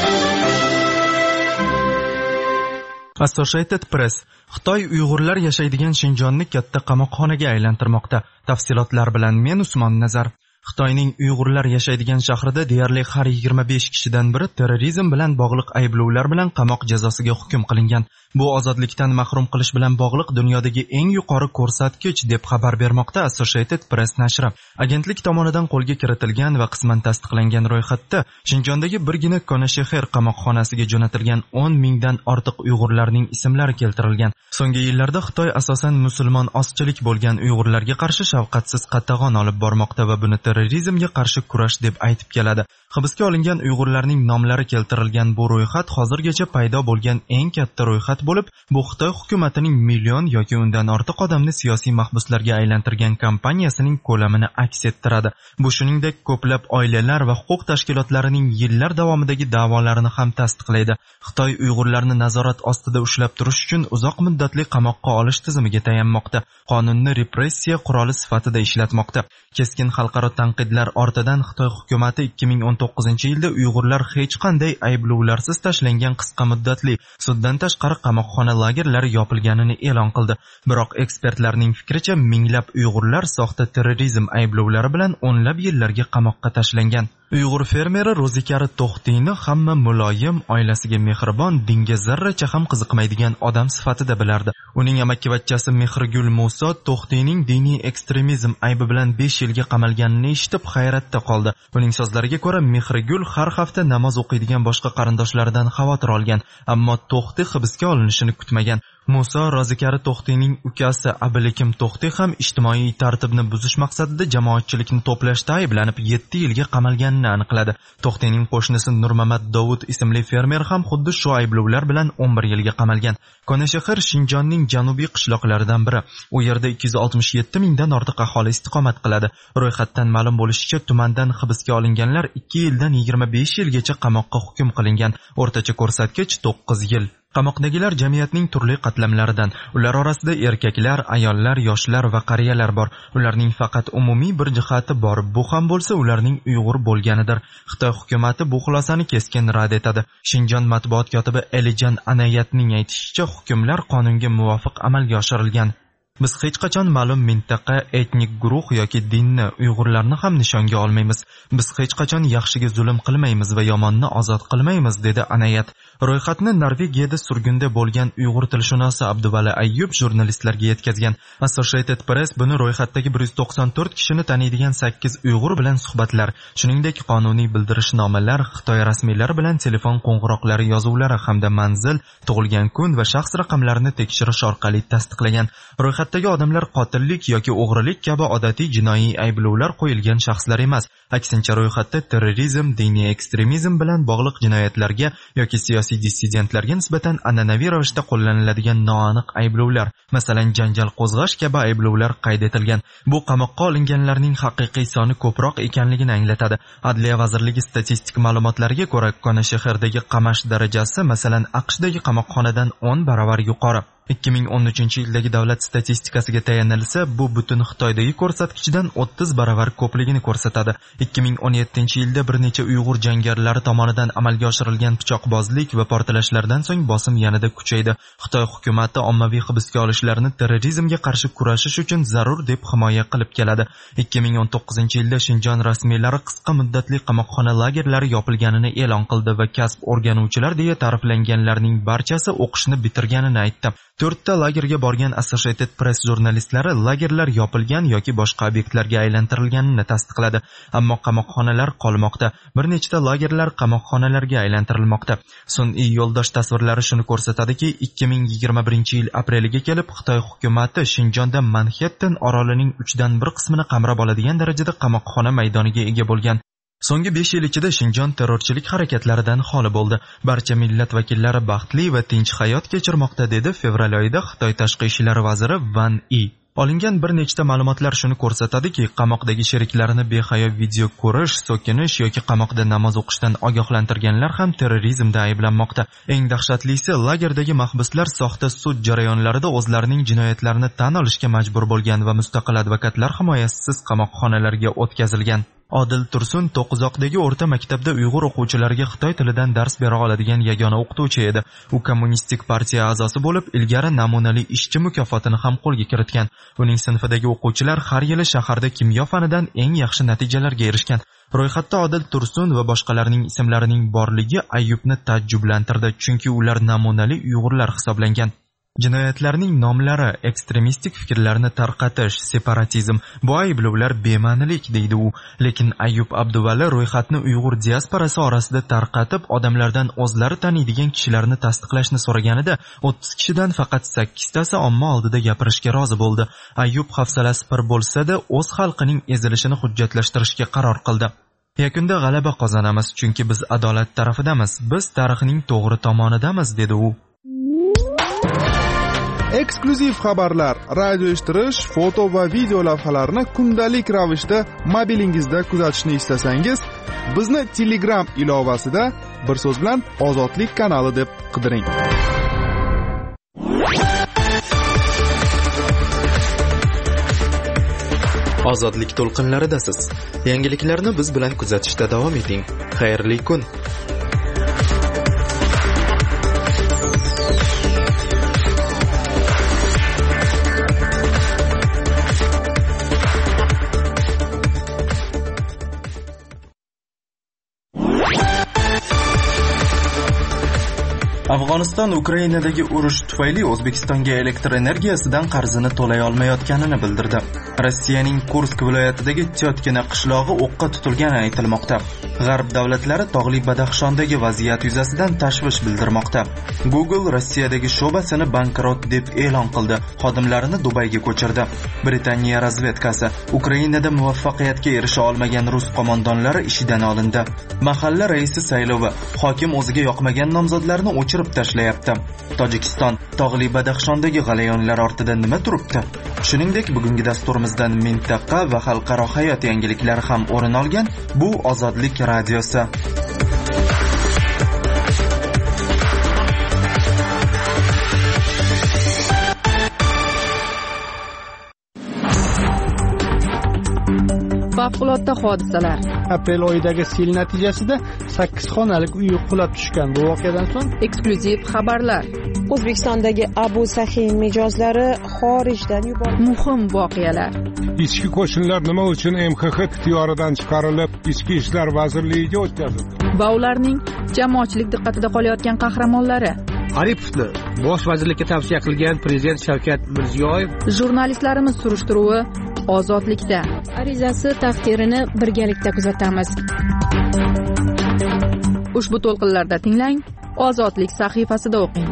S1: Associated Press Xitoy Uyg'urlar yashaydigan Shinjonni katta qamoqxonaga aylantirmoqda. Tafsilotlar bilan men Usmon Nazarov. Xitoyning Uyg'urlar yashaydigan shahrida deyarli har 25 kishidan biri terrorizm bilan bog'liq ayblovlar bilan qamoq jazosiga hukm qilingan. Bu ozodlikdan mahrum qilish bilan bog'liq dunyodagi eng yuqori ko'rsatkich deb xabar bermoqda Associated Press nashri. Agentlik tomonidan qo'lga kiritilgan va qisman tasdiqlangan ro'yxatda Shinjondagi birgina Konashexer qamoqxonasiga jo'natilgan 10 mingdan ortiq Uyg'urlarning ismlari keltirilgan. So'nggi yillarda Xitoy asosan musulmon ozchilik bo'lgan Uyg'urlarga qarshi shafqatsiz qatag'on olib bormoqda va buni terrorizmga qarshi kurash deb aytib keladi. Hibsga olingan Uyg'urlarning nomlari keltirilgan bu ro'yxat hozirgacha paydo bo'lgan eng katta ro'yxat bo'lib, bu Xitoy hukumatining million yoki undan ortiq odamni siyosiy mahbuslarga aylantirgan kampaniyasining ko'lamini aks ettiradi. Bu shuningdek ko'plab oilalar va huquq tashkilotlarining yillar davomidagi da'volarini ham tasdiqlaydi. Xitoy Uyg'urlarni nazorat ostida ushlab turish uchun uzoq muddatli qamoqqa olish tizimiga tayanmoqda. Qonunni repressiya quroli sifatida ishlatmoqda. Keskin xalqaro tanqidlar ortidan Xitoy hukumati 2019-yilda Uyg'urlar hech qanday ayblovlarsiz tashlangan qisqa muddatli suddan tashqari qamoqxona lagerlari yopilganini e'lon qildi. Biroq ekspertlarning fikricha, minglab Uyg'urlar soxta terrorizm ayblovlari bilan o'nlab yillarga qamoqqa tashlangan. Uyg'ur fermeri Ro'zikari To'xtiyni hamma muloyim, oilasiga mehribon, dinga zarracha ham qiziqmaydigan odam sifatida bilardi. Uning amakivachchasi Mehrigul Muso To'xtiyning diniy ekstremizm aybi bilan 5 yilga qamalganini eshitib hayratda qoldi. Uning so'zlariga ko'ra, Mehrigul har hafta namoz o'qiydigan boshqa qarindoshlaridan xavotir olgan, ammo To'xti hibsga olinishini kutmagan. Muso Ro'zikari To'xtiyning ukasi Abilikim To'xti ham ijtimoiy tartibni buzish maqsadida jamoatchilikni to'plashda ayblanib 7 yilga qamalganini aniqladi. To'xtiyning qo'shnisi Nurmamat Dovud ismli fermer ham xuddi shu ayblovlar bilan 11 yilga qamalgan. Konashexer Shinjonning janubiy qishloqlaridan biri. U yerda 267 mingdan ortiq aholi istiqomat qiladi. Ro'yxatdan ma'lum bo'lishicha, tumandan hibsga olinganlar 2 yildan 25 yilgacha qamoqqa hukm qilingan. O'rtacha ko'rsatkich 9 yil. Qamoqdagilar jamiyatning turli qatlamlaridan. Ular orasida erkaklar, ayollar, yoshlar va qariyalar bor. Ularning faqat umumiy bir jihati bor. Bu ham bo'lsa ularning Uyg'ur bo'lganidir. Xitoy hukumati bu xulosani keskin rad etadi. Shinjon matbuot kotibi Elijan Anayatning aytishicha, hukmlar qonunga muvofiq amalga oshirilgan. Biz hech qachon ma'lum mintaqa, etnik guruh yoki dinni, Uyg'urlarni ham nishonga olmaymiz. Biz hech qachon yaxshiga zulm qilmaymiz va yomonni ozod qilmaymiz, dedi Anayat. Ro'yxatni Norvegiyada surgunda bo'lgan Uyg'ur tilshunosi Abduvali Ayyub jurnalistlarga yetkazgan. Associated Press buni ro'yxatdagi 194 kishini taniydigan 8 Uyg'ur bilan suhbatlar, shuningdek qonuniy bildirishnomalar, Xitoy rasmiylari bilan telefon qo'ng'iroqlari yozuvlari hamda manzil, tug'ilgan kun va shaxs raqamlarini tekshirish orqali tasdiqlagan. Ro'yxatdagi odamlar qotillik yoki o'g'rilik kabi odatiy jinoiy ayblovlar qo'yilgan shaxslar emas. Aksincha, ro'yxatda terrorizm, diniy ekstremizm bilan bog'liq jinoyatlarga yoki siyosiy dissidentlarga nisbatan an'anaviy ravishda qo'llaniladigan noaniq ayblovlar, masalan janjal qo'zg'ash kabi ayblovlar qayd etilgan. Bu qamoqqa olinganlarning haqiqiy soni ko'proq ekanligini anglatadi. Adliya vazirligi statistik ma'lumotlariga ko'ra, Konashexerdagi qamash darajasi masalan AQShdagi qamoqxonadan 10 barobar yuqori. 2013-yildagi davlat statistikasiga tayanilsa, bu butun Xitoydagi ko'rsatkichdan 30 barobar ko'pligini ko'rsatadi. 2017-yilda bir necha Uyg'ur jangarilari tomonidan amalga oshirilgan pichoqbozlik va portlashlardan so'ng bosim yanada kuchaydi. Xitoy hukumati ommaviy hibsga olishlarni terrorizmga qarshi kurashish uchun zarur deb himoya qilib keladi. 2019-yilda Shinjon rasmiylari qisqa muddatli qamoqxona lagerlari yopilganini e'lon qildi va kasb o'rganuvchilar deya ta'riflanganlarning barchasi o'qishni bitirganini aytdi. 4 ta lagerga borgan Associated Press jurnalistlari lagerlar yopilgan yoki boshqa obyektlarga aylantirilganini tasdiqladi. Ammo qamoqxonalar qolmoqda. Bir nechta lagerlar qamoqxonalarga aylantirilmoqda. Sun'iy yo'ldosh tasvirlari shuni ko'rsatadiki, 2021-yil apreliga kelib Xitoy hukumati Shinjonda Manhattan orolining 3dan 1 qismini qamrab oladigan darajada qamoqxona maydoniga ega bo'lgan. So'nggi 5 yil ichida Shinjon terrorchilik harakatlaridan xoli bo'ldi. Barcha millat vakillari baxtli va tinch hayot kechirmoqda, dedi fevral oyida Xitoy tashqi ishlar vaziri Van Yi. Olingan bir nechta ma'lumotlar shuni ko'rsatadiki, qamoqdagi sheriklarini behayo video ko'rish, so'kinish yoki qamoqda namoz o'qishdan ogohlantirganlar ham terrorizmda ayblanmoqda. Eng dahshatlisi, lagerdagi mahbuslar soxta sud jarayonlarida o'zlarining jinoyatlarini tan olishga majbur bo'lgan va mustaqil advokatlar himoyasisiz qamoqxonalarga o'tkazilgan. Odil Tursun To'qizoqdagi o'rta maktabda Uyg'ur o'quvchilariga Xitoy tilidan dars bera oladigan yagona o'qituvchi edi. U kommunistik partiya a'zosi bo'lib, ilgari namunali ishchi mukofotini ham qo'lga kiritgan. Uning sinfidagi o'quvchilar har yili shaharda kimyo fanidan eng yaxshi natijalarga erishgan. Ro'yxatda Odil Tursun va boshqalarning ismlarining borligi Ayyubni taajjublantirdi, chunki ular namunali Uyg'urlar hisoblangan. Jinoyatlarning nomlari ekstremistik fikrlarni tarqatish, separatizm, bu ayblovlar bema'nilik deydi u. Lekin Ayyub Abduvali ro'yxatni Uyg'ur diasporasi orasida tarqatib, odamlardan o'zlari taniydigan kishilarni tasdiqlashni so'raganida 30 kishidan faqat 8 tasi omma oldida gapirishga rozi bo'ldi. Ayyub hafsalasi pir bo'lsa-da, o'z xalqining ezilishini hujjatlashtirishga qaror qildi. Yakunda g'alaba qozonamiz, chunki biz adolat tarafidamiz, biz tarixning to'g'ri tomonidamiz, dedi u.
S14: Eksklyuziv xabarlar, radio eshittirish, foto va video lavhalarni kundalik ravishda mobilingizda kuzatishni istasangiz, bizni Telegram ilovasida bir so'z bilan Ozodlik kanali deb qidiring.
S1: Ozodlik to'lqinlaridasiz. Yangiliklarni biz bilan kuzatishda davom eting. Xayrli kun. Afg'oniston Ukrainadagi urush tufayli O'zbekistonga elektr energiyasidan qarzini to'lay olmayotganini bildirdi. Rossiyaning Kursk viloyatidagi Tyotkina qishlog'i o'qqa tutilgani aytilmoqda. G'arb davlatlari tog'li Badaxshondagi vaziyat yuzasidan tashvish bildirmoqda. Google Rossiyadagi sho'basini bankrot deb e'lon qildi, xodimlarini Dubayga ko'chirdi. Britaniya razvedkasi Ukrainada muvaffaqiyatga erisha olmagan rus qo'mondonlari ishidan olindi. Mahalla raisi saylovi hokim o'ziga yoqmagan nomzodlarni o'chirib tashlayapti. Tojikiston tog'li Badaxshondagi g'alayonlar ortida nima turibdi? Shuningdek, bugungi dasturimizdan mintaqa va xalqaro hayot yangiliklari ham o'rin olgan. Bu Ozodlik radiosi.
S2: Favqulodda hodisalar.
S5: Aprel oyidagi sel natijasida 8 xonalik uy qulab tushgan. Bu voqeadan so'ng
S2: eksklyuziv xabarlar.
S15: O'zbekistondagi Abu Sahin mijozlari xorijdan yuborildi.
S2: Muhim voqealar.
S4: Ichki qo'shinlar nima uchun MXX ixtiyoridan chiqarilib, Ichki ishlar vazirligiga o'tkazildi?
S2: Va ularning jamoatchilik diqqatida qolayotgan qahramonlari.
S16: Aripovni bosh vazirlikka tavsiya qilgan prezident Shavkat Mirziyoyev.
S2: Jurnalistlarimiz surishtiruvi Ozodlikda.
S13: Arizasi taqdirini birgalikda kuzatamiz.
S2: Ushbu to'lqinlarda tinglang, Ozodlik sahifasida o'qing.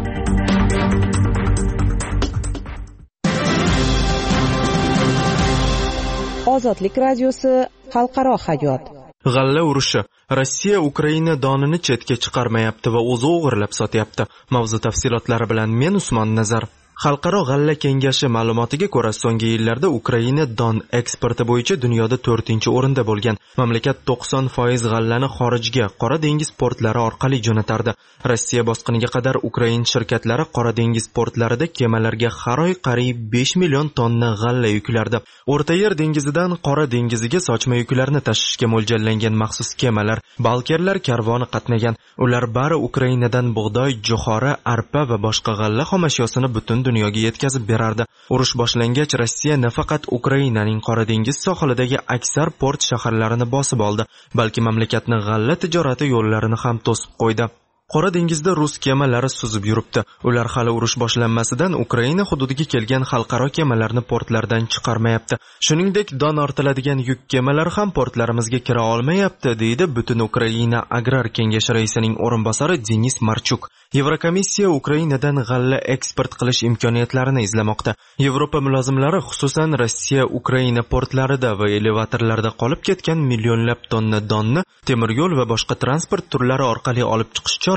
S15: Ozodlik radiosi, xalqaro hayot.
S1: G'alla urushi. Rossiya Ukraina donini chetga chiqarmayapti va o'zi o'g'irlab sotyapti. Mavzu tafsilotlari bilan men Usmon Nazar. Xalqaro g'alla kengashi ma'lumotiga ko'ra, so'nggi yillarda Ukraina don eksporti bo'yicha dunyoda 4-o'rinda bo'lgan. Mamlakat 90% g'allani xorijga, Qora dengiz portlari orqali jo'natardi. Rossiya bosqiniga qadar Ukraina shirkatlari Qora dengiz portlarida kemalarga har oy qariyb 5 million tonna g'alla yuklardi. O'rta Yer dengizidan Qora dengiziga sochma yuklarni tashishga mo'ljallangan maxsus kemalar, balkerlar karvoni qatnagan. Ular bari Ukrainadan bug'doy, jo'xori, arpa va boshqa g'alla xomashyosini butun dunyoga yetkazib berardi. Urush boshlangach, Rossiya nafaqat Ukrainaning Qora dengiz sohilidagi aksar port shaharlarini bosib oldi, balki mamlakatning g'alla tijorati yo'llarini ham to'sib qo'ydi. Qora dengizda rus kemalari suzib yuribdi. Ular hali urush boshlanmasidan Ukraina hududiga kelgan xalqaro kemalarni portlardan chiqarmayapti. Shuningdek, don ortiladigan yuk kemalari ham portlarimizga kira olmayapti, deydi Butun Ukraina Agrar kengashi raisining o'rinbosari Denis Marchuk. Yevrokomissiya Ukrainadan g'alla eksport qilish imkoniyatlarini izlamoqda. Yevropa mulozimlari xususan Rossiya Ukraina portlarida va elevatorlarda qolib ketgan millionlab tonna donni temir yo'l va boshqa transport turlari orqali olib chiqish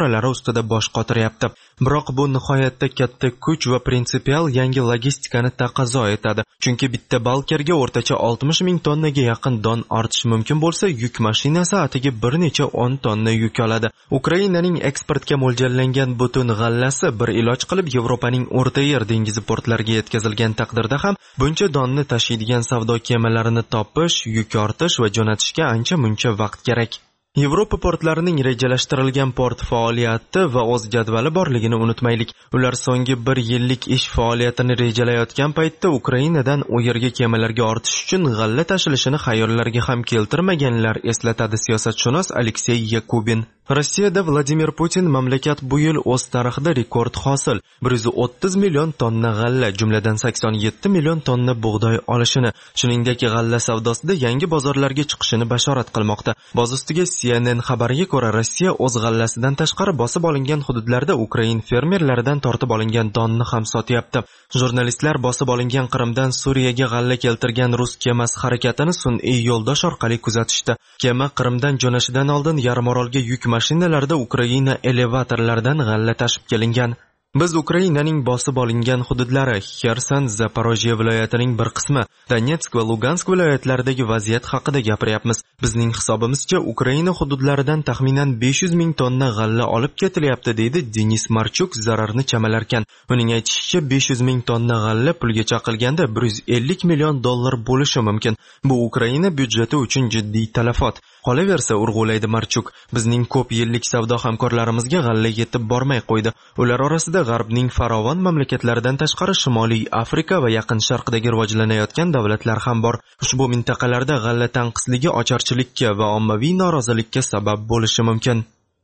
S1: idoralari ustida bosh qotiryapti. Biroq bu nihoyatda katta kuch va prinsipial yangi logistikani taqozo etadi. Chunki bitta balkerga o'rtacha 60 ming tonnaga yaqin don ortish mumkin bo'lsa, yuk mashinasi atigi bir necha 10 tonna yuk oladi. Ukrainaning eksportga mo'ljallangan butun g'allasi bir iloj qilib Yevropaning O'rta Yer dengizi portlariga yetkazilgan taqdirda ham buncha donni tashiydigan savdo kemalarini topish, yuk ortish va jo'natishga ancha-muncha vaqt kerak. Yevropa portlarining rejalashtirilgan port faoliyati va o'z jadvali borligini unutmaylik. Ular so'nggi 1 yillik ish faoliyatini rejalayotgan paytda Ukrainadan u yerga kemalarga ortish uchun g'alla tashilishini xayollariga ham keltirmaganlar, eslatadi siyosatshunos Aleksey Yakubin. Rossiyada Vladimir Putin mamlakat bu yil o'z tarixida rekord hosil 130 million tonna g'alla, jumladan 87 million tonna bug'doy olishini, shuningdek g'alla savdosida yangi bozorlarga chiqishini bashorat qilmoqda. Boz ustiga CNN xabariga ko'ra, Rossiya o'z g'allasidan tashqari bosib olingan hududlarda Ukrain fermerlaridan tortib olingan donni ham sotyapti. Jurnalistlar bosib olingan Qrimdan Suriyaga g'alla keltirgan rus kemasi harakatini sun'iy yo'ldosh orqali kuzatishdi. Kema Qrimdan jo'nashidan oldin yarimorolga yuk mashinalarda Ukraina elevatorlaridan g'alla tashib kelingan. Biz Ukrainaning bosib olingan hududlari, Xerson, Zaporojye viloyatining bir qismi, Donetsk va Lugansk viloyatlaridagi vaziyat haqida gapiryapmiz. Bizning hisobimizcha Ukraina hududlaridan taxminan 500 ming tonna g'alla olib ketilyapti, deydi Denis Marchuk zararni chamalarkan. Uning aytishicha 500 ming tonna g'alla pulga chaqilganda 150 million dollar bo'lishi mumkin. Bu Ukraina byudjeti uchun jiddiy talafot. Qolaversa, urg'ulaydi Marchuk, bizning ko'p yillik savdo hamkorlarimizga g'alla yetib bormay qo'ydi. Ular orasida G'arbning farovon mamlakatlaridan tashqari Shimoliy Afrika va Yaqin Sharqdagi rivojlanayotgan davlatlar ham bor. Ushbu mintaqalarda g'alla tanqisligi ocharchilikka va ommaviy norozilikka sabab bo'lishi mumkin.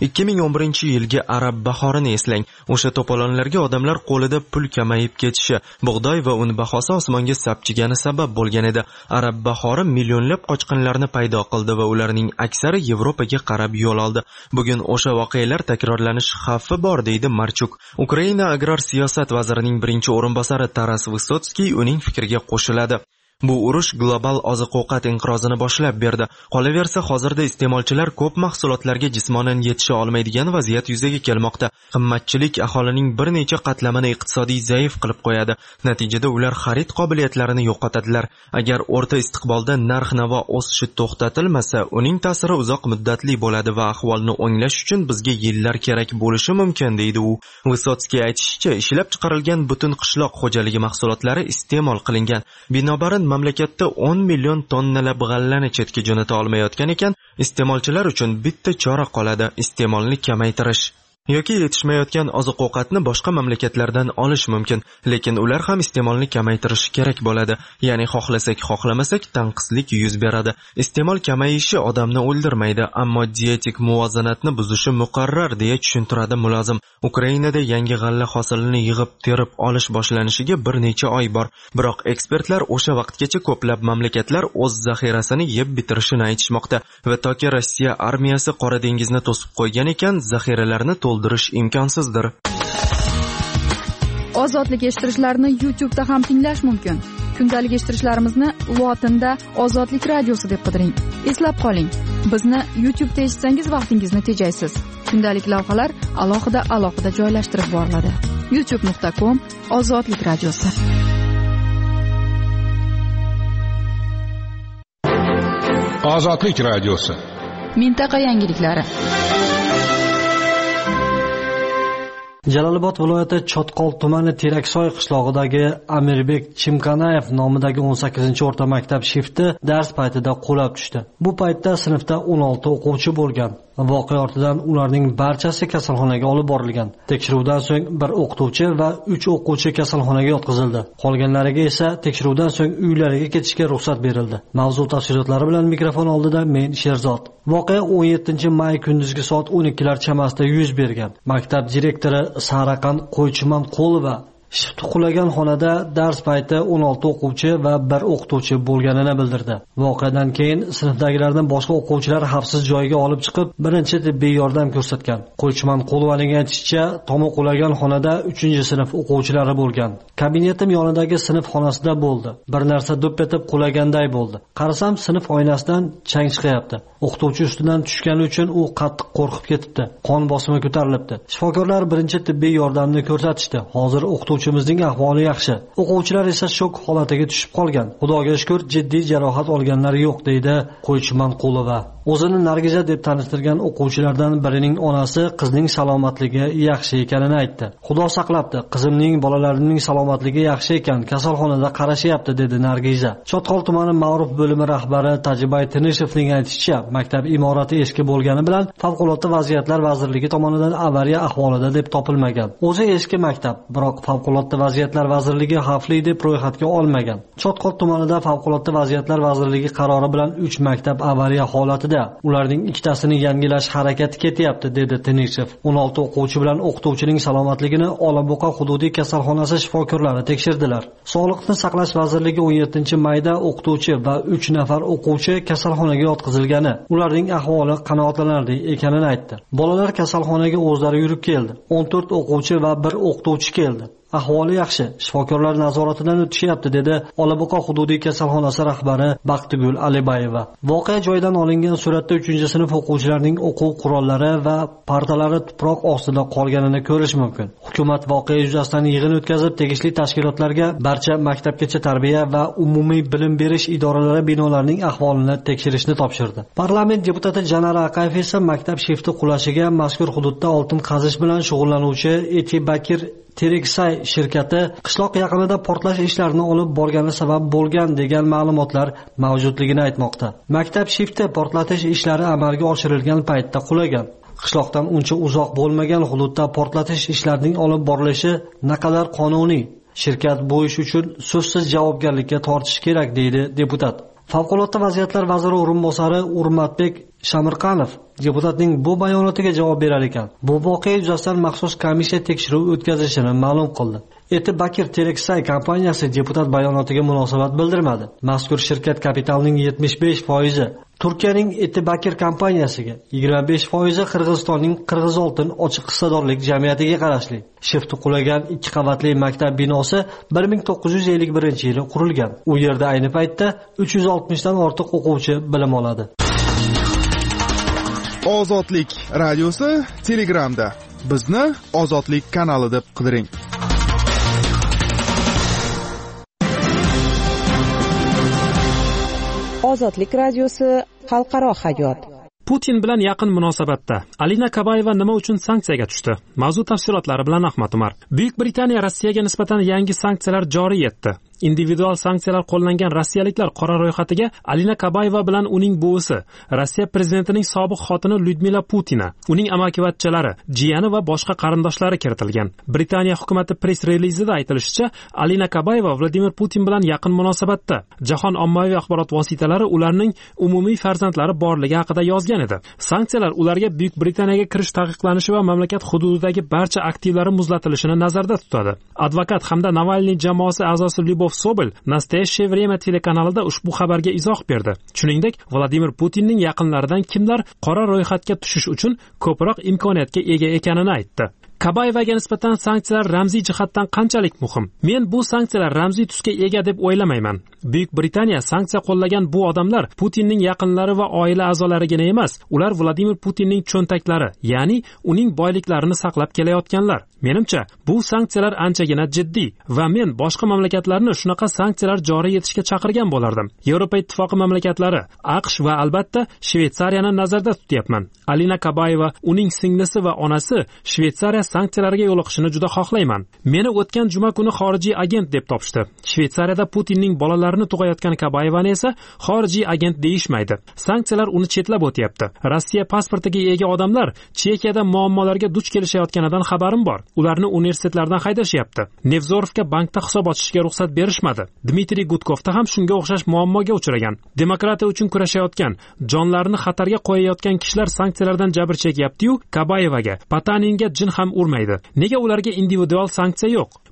S1: 2011-yilgi arab bahorini eslang. O'sha to'polonlarga odamlar qo'lida pul kamayib ketishi, bug'doy va un bahosi osmonga sapchigani sabab bo'lgan edi. Arab bahori millionlab qochqinlarni paydo qildi va ularning aksari Yevropaga qarab yo'l oldi. Bugun o'sha voqealar takrorlanish xavfi bor, deydi Marchuk. Ukraina agrar siyosat vazirining birinchi o'rinbosari Taras Vysotskiy uning fikriga qo'shiladi. Bu urush global oziq-ovqat inqirozini boshlab berdi. Qolaversa, hozirda iste'molchilar ko'p mahsulotlarga jismonan yetisha olmaydigan vaziyat yuzaga kelmoqda. Qimmatchilik aholining bir necha qatlamini iqtisodiy zaif qilib qo'yadi. Natijada ular xarid qobiliyatlarini yo'qotadilar. Agar o'rta istiqbolda narx-navo o'sishi to'xtatilmasa, uning ta'siri uzoq muddatli bo'ladi va ahvolni o'nglash uchun bizga yillar kerak bo'lishi mumkin, deydi u. Vysotskiy aytishicha, ishlab chiqarilgan butun qishloq xo'jaligi mahsulotlari iste'mol qilingan. Binobarin mamlakatda 10 million tonnalab g'allani chetga jo'nata olmayotgan ekan, iste'molchilar uchun bitta chora qoladi: iste'molni kamaytirish. yoki yetishmayotgan oziq-ovqatni boshqa mamlakatlardan olish mumkin, lekin ular ham iste'molni kamaytirishi kerak bo'ladi. Ya'ni xohlasak, xohlamasak tanqislik yuz beradi. Iste'mol kamayishi odamni o'ldirmaydi, ammo dietik muvozanatni buzishi muqarrar, deya tushuntiradi mulozim. Ukrainada yangi g'alla hosilini yig'ib terib olish boshlanishiga bir necha oy bor, biroq ekspertlar o'sha vaqtgacha ko'plab mamlakatlar o'z zaxirasini yeb bitirishini aytishmoqda va toki Rossiya armiyasi Qora dengizni to'sib qo'ygan ekan, zaxiralarni to'ldirish imkonsizdir.
S2: Ozodlik eshittirishlarni YouTube'da ham tinglash mumkin. Kundalik eshittirishlarimizni lotinda Ozodlik radiosi deb qidiring. Eslab qoling, bizni YouTube'da eshitsangiz vaqtingizni tejaysiz. Kundalik lavhalar alohida joylashtirib boriladi. youtube.com/Ozodlik radiosi.
S4: Ozodlik radiosi.
S2: Mintaqa yangiliklari.
S17: Jalolobod viloyati Chotqol tumani Teraksoy qishlog'idagi Amirbek Chimkanayev nomidagi 18-o'rta maktab shifti dars paytida qulab tushdi. Bu paytda sinfda 16 o'quvchi bo'lgan. Voqea ortidan ularning barchasi kasalxonaga olib borilgan. Tekshiruvdan so'ng bir o'qituvchi va 3 o'quvchi kasalxonaga yotqizildi. Qolganlariga esa tekshiruvdan so'ng uylariga ketishga ruxsat berildi. Mavzu tafsilotlari bilan mikrofon oldida men Sherzod. Voqea 17-may kunduzgi soat 12lar chamasida yuz bergan. Maktab direktori Saraqan Qo'ychiman Qo'lova Shifti qulagan xonada dars payti 16 o'quvchi va 1 o'qituvchi bo'lganini bildirdi. Voqeadan keyin sinfdagilardan boshqa o'quvchilar xavfsiz joyga olib chiqib, birinchi tibbiy yordam ko'rsatgan. Qo'ychiman Qo'lovaning aytishicha, tomi qulagan xonada 3-sinf o'quvchilari bo'lgan. Kabinetim yonidagi sinf xonasida bo'ldi. Bir narsa dup etib qulaganday bo'ldi. Qarasam, sinf oynasidan chang chiqyapti. O'qituvchi ustidan tushgani uchun u qattiq qo'rqib ketibdi. Qon bosimi ko'tarilibdi. Shifokorlar birinchi tibbiy yordamni ko'rsatishdi. Hozir o'qituvchimizning ahvoli yaxshi. O'quvchilar esa shok holatiga tushib qolgan. Xudoga shukr, jiddiy jarohat olganlar yo'q, deydi Qo'ychiman Qo'lova. O'zini Nargiza deb tanishtirgan o'quvchilardan birining onasi qizning salomatligi yaxshi ekanini aytdi. Xudo saqlabdi, qizimning, bolalarining salomatligi yaxshi ekan, kasalxonada qarashyapti, dedi Nargiza. Chotqol tumani ma'ruf bo'limi rahbari Tajibay Tinishevning aytishicha, maktab imorati eski bo'lgani bilan favqulodda vaziyatlar vazirligi tomonidan avariya ahvolida deb topilmagan. O'zi eski maktab, biroq favqulodda vaziyatlar vazirligi xavfli deb ro'yxatga olmagan. Chotqol tumanida favqulodda vaziyatlar vazirligi qarori bilan 3 maktab avariya holatida, ularning ikkitasini yangilash harakati ketyapti, dedi Tinishev. 16 o'quvchi bilan o'qituvchining salomatligini Olaboqa hududiy kasalxonasi shifokorlari tekshirdilar. Sog'liqni saqlash vazirligi 17-mayda o'qituvchi va 3 nafar o'quvchi kasalxonaga yotqizilgani, ularning ahvoli qanoatlanarli ekanini aytdi. Bolalar kasalxonaga o'zlari yurib keldi. 14 o'quvchi va 1 o'qituvchi keldi. Ahvoli yaxshi, shifokorlar nazoratidan o'tishyapti, dedi Olaboqa hududiy kasalxonasi rahbari Baxtigul Alibayeva. Voqea joyidan olingan suratda 3-sinf o'quvchilarining o'quv qurollari va partalari tuproq ostida qolganini ko'rish mumkin. Hukumat voqea yuzasidan yig'in o'tkazib, tegishli tashkilotlarga barcha maktabgacha tarbiya va umumiy bilim berish idoralari binolarining ahvolini tekshirishni topshirdi. Parlament deputati Janara Aqayev esa maktab shifti qulashiga mazkur hududda oltin qazish bilan shug'ullanuvchi Etibakir Tereksay shirkati qishloq yaqinida portlash ishlarini olib borgani sabab bo'lgan degan ma'lumotlar mavjudligini aytmoqda. Maktab shifti portlatish ishlari amalga oshirilgan paytda qulagan. Qishloqdan uncha uzoq bo'lmagan hududda portlatish ishlarining olib borilishi naqadar qonuniy. Shirkat bu ish uchun so'zsiz javobgarlikka tortishi kerak, deydi deputat. Favqulodda vaziyatlar vaziri o'rinbosari Urmatbek Shamirqanov deputatning bu bayonotiga javob berar ekan. Bu voqea yuzasidan maxsus komissiya tekshiruv o'tkazishini ma'lum qildi. Etibakir Tereksay kompaniyasi deputat bayonotiga munosabat bildirmadi. Mazkur shirkat kapitalining 75% Turkiyaning Etibakir kompaniyasiga, 25% Qirg'izistonning Qirg'izoltin ochiq hissadorlik jamiyatiga qarashli. Shifti qulagan 2 qavatli maktab binosi 1951-yili qurilgan. U yerda ayni paytda 360 dan ortiq o'quvchi bilim oladi.
S14: Ozodlik radiosi Telegramda. Bizni Ozodlik kanali deb qidiring.
S15: Ozodlik radiosi xalqaro hayot.
S3: Putin bilan yaqin munosabatda Alina Kabayeva nima uchun sanksiyaga tushdi? Mavzu tafsilotlari bilan Ahmad Umar. Buyuk Britaniya Rossiyaga nisbatan yangi sanksiyalar joriy etdi. Individual sanksiyalar qo'llangan rossiyaliklar qora ro'yxatiga Alina Kabayeva bilan uning buvisi, Rossiya prezidentining sobiq xotini Lyudmila Putina, uning amakivachchalari, jiyani va boshqa qarindoshlari kiritilgan. Britaniya hukumati press relizida aytilishicha, Alina Kabayeva Vladimir Putin bilan yaqin munosabatda. Jahon ommaviy axborot vositalari ularning umumiy farzandlari borligi haqida yozgan edi. Sanksiyalar ularga Buyuk Britaniyaga kirish taqiqlanishi va mamlakat hududidagi barcha aktivlari muzlatilishini nazarda tutadi. Advokat hamda Navalniy jamoasi a'zosi Lyubov Sobel Nastoящее время telekanalida ushbu xabarga izoh berdi. Shuningdek, Vladimir Putinning yaqinlaridan kimlar qora ro'yxatga tushish uchun ko'proq imkoniyatga ega ekanini aytdi. Kabayevaga nisbatan sanksiyalar ramziy jihatdan qanchalik muhim? Men bu sanksiyalar ramziy tusga ega deb o'ylamayman. Buyuk Britaniya sanksiya qo'llagan bu odamlar Putinning yaqinlari va oila a'zolarigina emas, ular Vladimir Putinning cho'ntaklari, ya'ni uning boyliklarini saqlab kelayotganlar. Menimcha, bu sanksiyalar anchagina jiddiy va men boshqa mamlakatlarni shunaqa sanksiyalar joriy etishga chaqirgan bo'lardim. Yevropa ittifoqi mamlakatlari, AQSh va albatta Shveysariyani nazarda tutyapman. Alina Kabayeva, uning singlisi va onasi Shveysariya sanksiyalarga yo'liqishini juda xohlayman. Meni o'tgan juma kuni xorijiy agent deb topishdi. Shveysariyada Putinning bolalarini tug'ayotgan Kabayevani esa xorijiy agent deyishmaydi. Sanksiyalar uni chetlab o'tyapti. Rossiya pasportiga ega odamlar Chexiyada muammolarga duch kelishayotganidan xabarim bor. Ularni universitetlardan haydashyapti. Nevzorovga bankda hisob ochishga ruxsat berishmadi. Dmitriy Gudkovda ham shunga o'xshash muammoga uchragan. Demokratiya uchun kurashayotgan, jonlarini xatarga qo'yayotgan kishilar sanksiyalardan jabr chekyapti-yu, Kabayevaga, Pataninga jin ham urmaydi. Nega ularga individual sanksiya yo'q?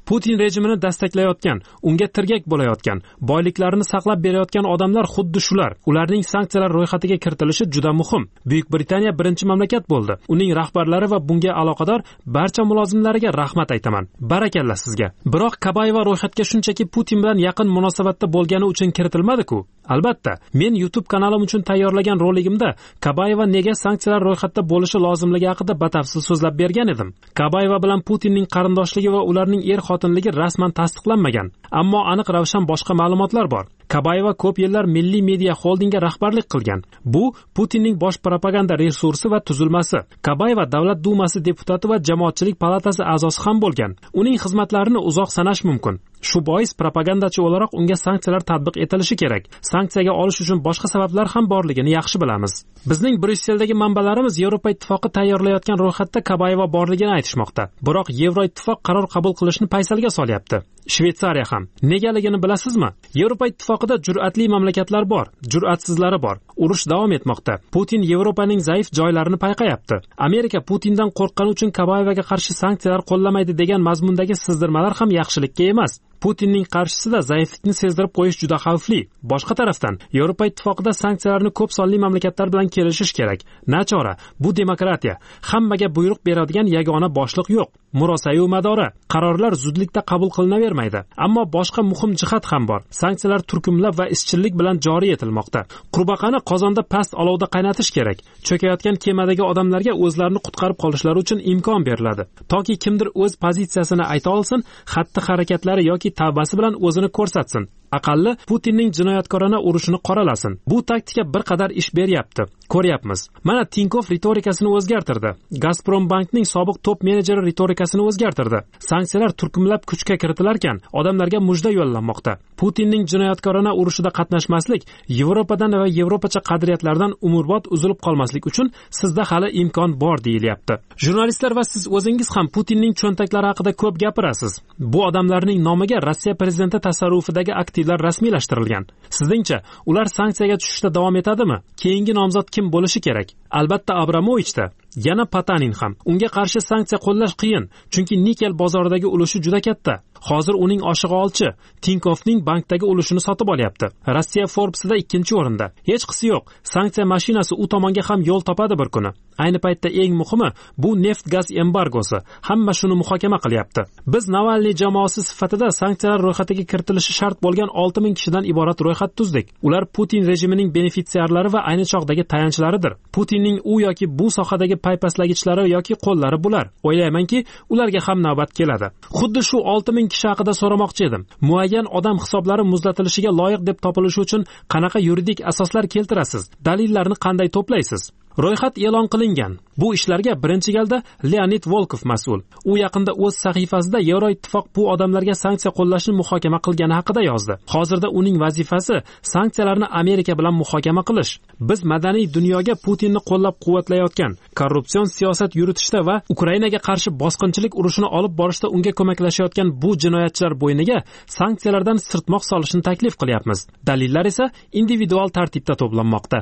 S3: Putin rejimini dastaklayotgan, unga tirgak bo'layotgan, boyliklarini saqlab berayotgan odamlar xuddi shular. Ularning sanksiyalar ro'yxatiga kiritilishi juda muhim. Buyuk Britaniya birinchi mamlakat bo'ldi. Uning rahbarlari va bunga aloqador barcha mulozimlariga rahmat aytaman. Barakalla sizga. Biroq Kabayeva ro'yxatga shunchaki Putin bilan yaqin munosabatda bo'lgani uchun kiritilmadi-ku. Albatta, men YouTube kanalim uchun tayyorlagan roligimda Kabayeva nega sanksiyalar ro'yxatda bo'lishi lozimligi haqida batafsil so'zlab bergan edim. Kabayeva bilan Putinning qarindoshligi va ularning er-xotinligi rasman tasdiqlanmagan, ammo aniq ravshan boshqa ma'lumotlar bor. Kabayeva ko'p yillar Milliy media xoldingga rahbarlik qilgan. Bu Putinning bosh propaganda resursi va tuzilmasi. Kabayeva Davlat dumasi deputati va Jamoatchilik palatasi a'zosi ham bo'lgan. Uning xizmatlarini uzoq sanash mumkin. Shu bois propagandachi o'laroq unga sanksiyalar tatbiq etilishi kerak. Sanksiyaga olish uchun boshqa sabablar ham borligini yaxshi bilamiz. Bizning Brusseldagi manbalarimiz Yevropa Ittifoqi tayyorlayotgan ro'yxatda Kabayeva borligini aytishmoqda. Biroq Yevroittifoq qaror qabul qilishni paysalga solyapti. Shveysariya ham. Negaligini bilasizmi? Yevropa Ittifoqida jur'atli mamlakatlar bor, jur'atsizlari bor. Urush davom etmoqda. Putin Yevropaning zaif joylarini payqayapti. Amerika Putindan qo'rqqani uchun Kabayevaga qarshi sanksiyalar qo'llamaydi degan mazmundagi sizdirmalar ham yaxshilikka emas. Putinning qarshisida zaiflikni sezdirib qo'yish juda xavfli. Boshqa tarafdan, Yevropa Ittifoqida sanksiyalarni ko'p sonli mamlakatlar bilan kelishish kerak. Nachora, bu demokratiya. Hammaga buyruq beradigan yagona boshliq yo'q. Murosa-yu madora. Qarorlar zudlikda qabul qilinavermaydi. Ammo boshqa muhim jihat ham bor. Sanksiyalar turkumlab va izchillik bilan joriy etilmoqda. Qurbaqani qozonda past olovda qaynatish kerak. Cho'kayotgan kemadagi odamlarga o'zlarini qutqarib qolishlari uchun imkon beriladi. Toki kimdir o'z pozitsiyasini ayta olsin, xatti-harakatlari yoki tavbasi bilan o'zini ko'rsatsin. Aqalli Putinning jinoyatkorona urushini qoralasin. Bu taktika bir qadar ish beryapti. Ko'ryapmiz. Mana Tinkov ritorikasini o'zgartirdi. Gazprom bankning sobiq top menejeri ritorikasini o'zgartirdi. Sanksiyalar turkumlab kuchga kiritilarkan, odamlarga mujda yo'llanmoqda. Putinning jinoyatkorona urushida qatnashmaslik, Yevropadan va yevropacha qadriyatlardan umrbod uzilib qolmaslik uchun sizda hali imkon bor deyilyapti. Jurnalistlar va siz o'zingiz ham Putinning cho'ntaklari haqida ko'p gapirasiz. Bu odamlarning nomiga Rossiya prezidenti tasarrufidagi aktivlar rasmiylashtirilgan. Sizningcha, ular sanksiyaga tushishda davom etadimi? Keyingi nomzod kim bo'lishi kerak? Albatta Abramovichda. Yana Patanin ham. Unga qarshi sanksiya qo'llash qiyin, chunki nikel bozoridagi ulushi juda katta. Hozir uning oshig'i olchi Tinkovning bankdagi ulushini sotib olyapti. Rossiya Forbes'da 2-o'rinda. Hech qisi yo'q. Sanksiya mashinasi u tomonga ham yo'l topadi bir kuni. Ayni paytda eng muhimi bu neft-gaz embargosi. Hamma shuni muhokama qilyapti. Biz Navalniy jamoasi sifatida sanksiyalar ro'yxatiga kiritilishi shart bo'lgan 6000 kishidan iborat ro'yxat tuzdik. Ular Putin rejimining benefitsiarlari va ayni chog'dagi tayanchlaridir. Putinning u yoki bu sohadagi paypaslagichlari yoki qo'llari bular. O'ylaymanki, ularga ham navbat keladi. Xuddi shu 6000 kishi haqida so'ramoqchi edim. Muayyan odam hisoblari muzlatilishiga loyiq deb topilishi uchun qanaqa yuridik asoslar keltirasiz? Dalillarni qanday to'playsiz? Ro'yxat e'lon qilingan. Bu ishlarga birinchi galda Leonid Volkov mas'ul. U yaqinda o'z sahifasida Yevroittifoq bu odamlarga sanksiya qo'llashni muhokama qilgani haqida yozdi. Hozirda uning vazifasi sanksiyalarni Amerika bilan muhokama qilish. Biz madaniy dunyoga Putinni qo'llab-quvvatlayotgan, korrupsion siyosat yuritishda va Ukrainaga qarshi bosqinchilik urushini olib borishda unga ko'maklashayotgan bu jinoyatchilar bo'yniga sanksiyalardan sirtmoq solishni taklif qilyapmiz. Dalillar esa individual tartibda to'planmoqda.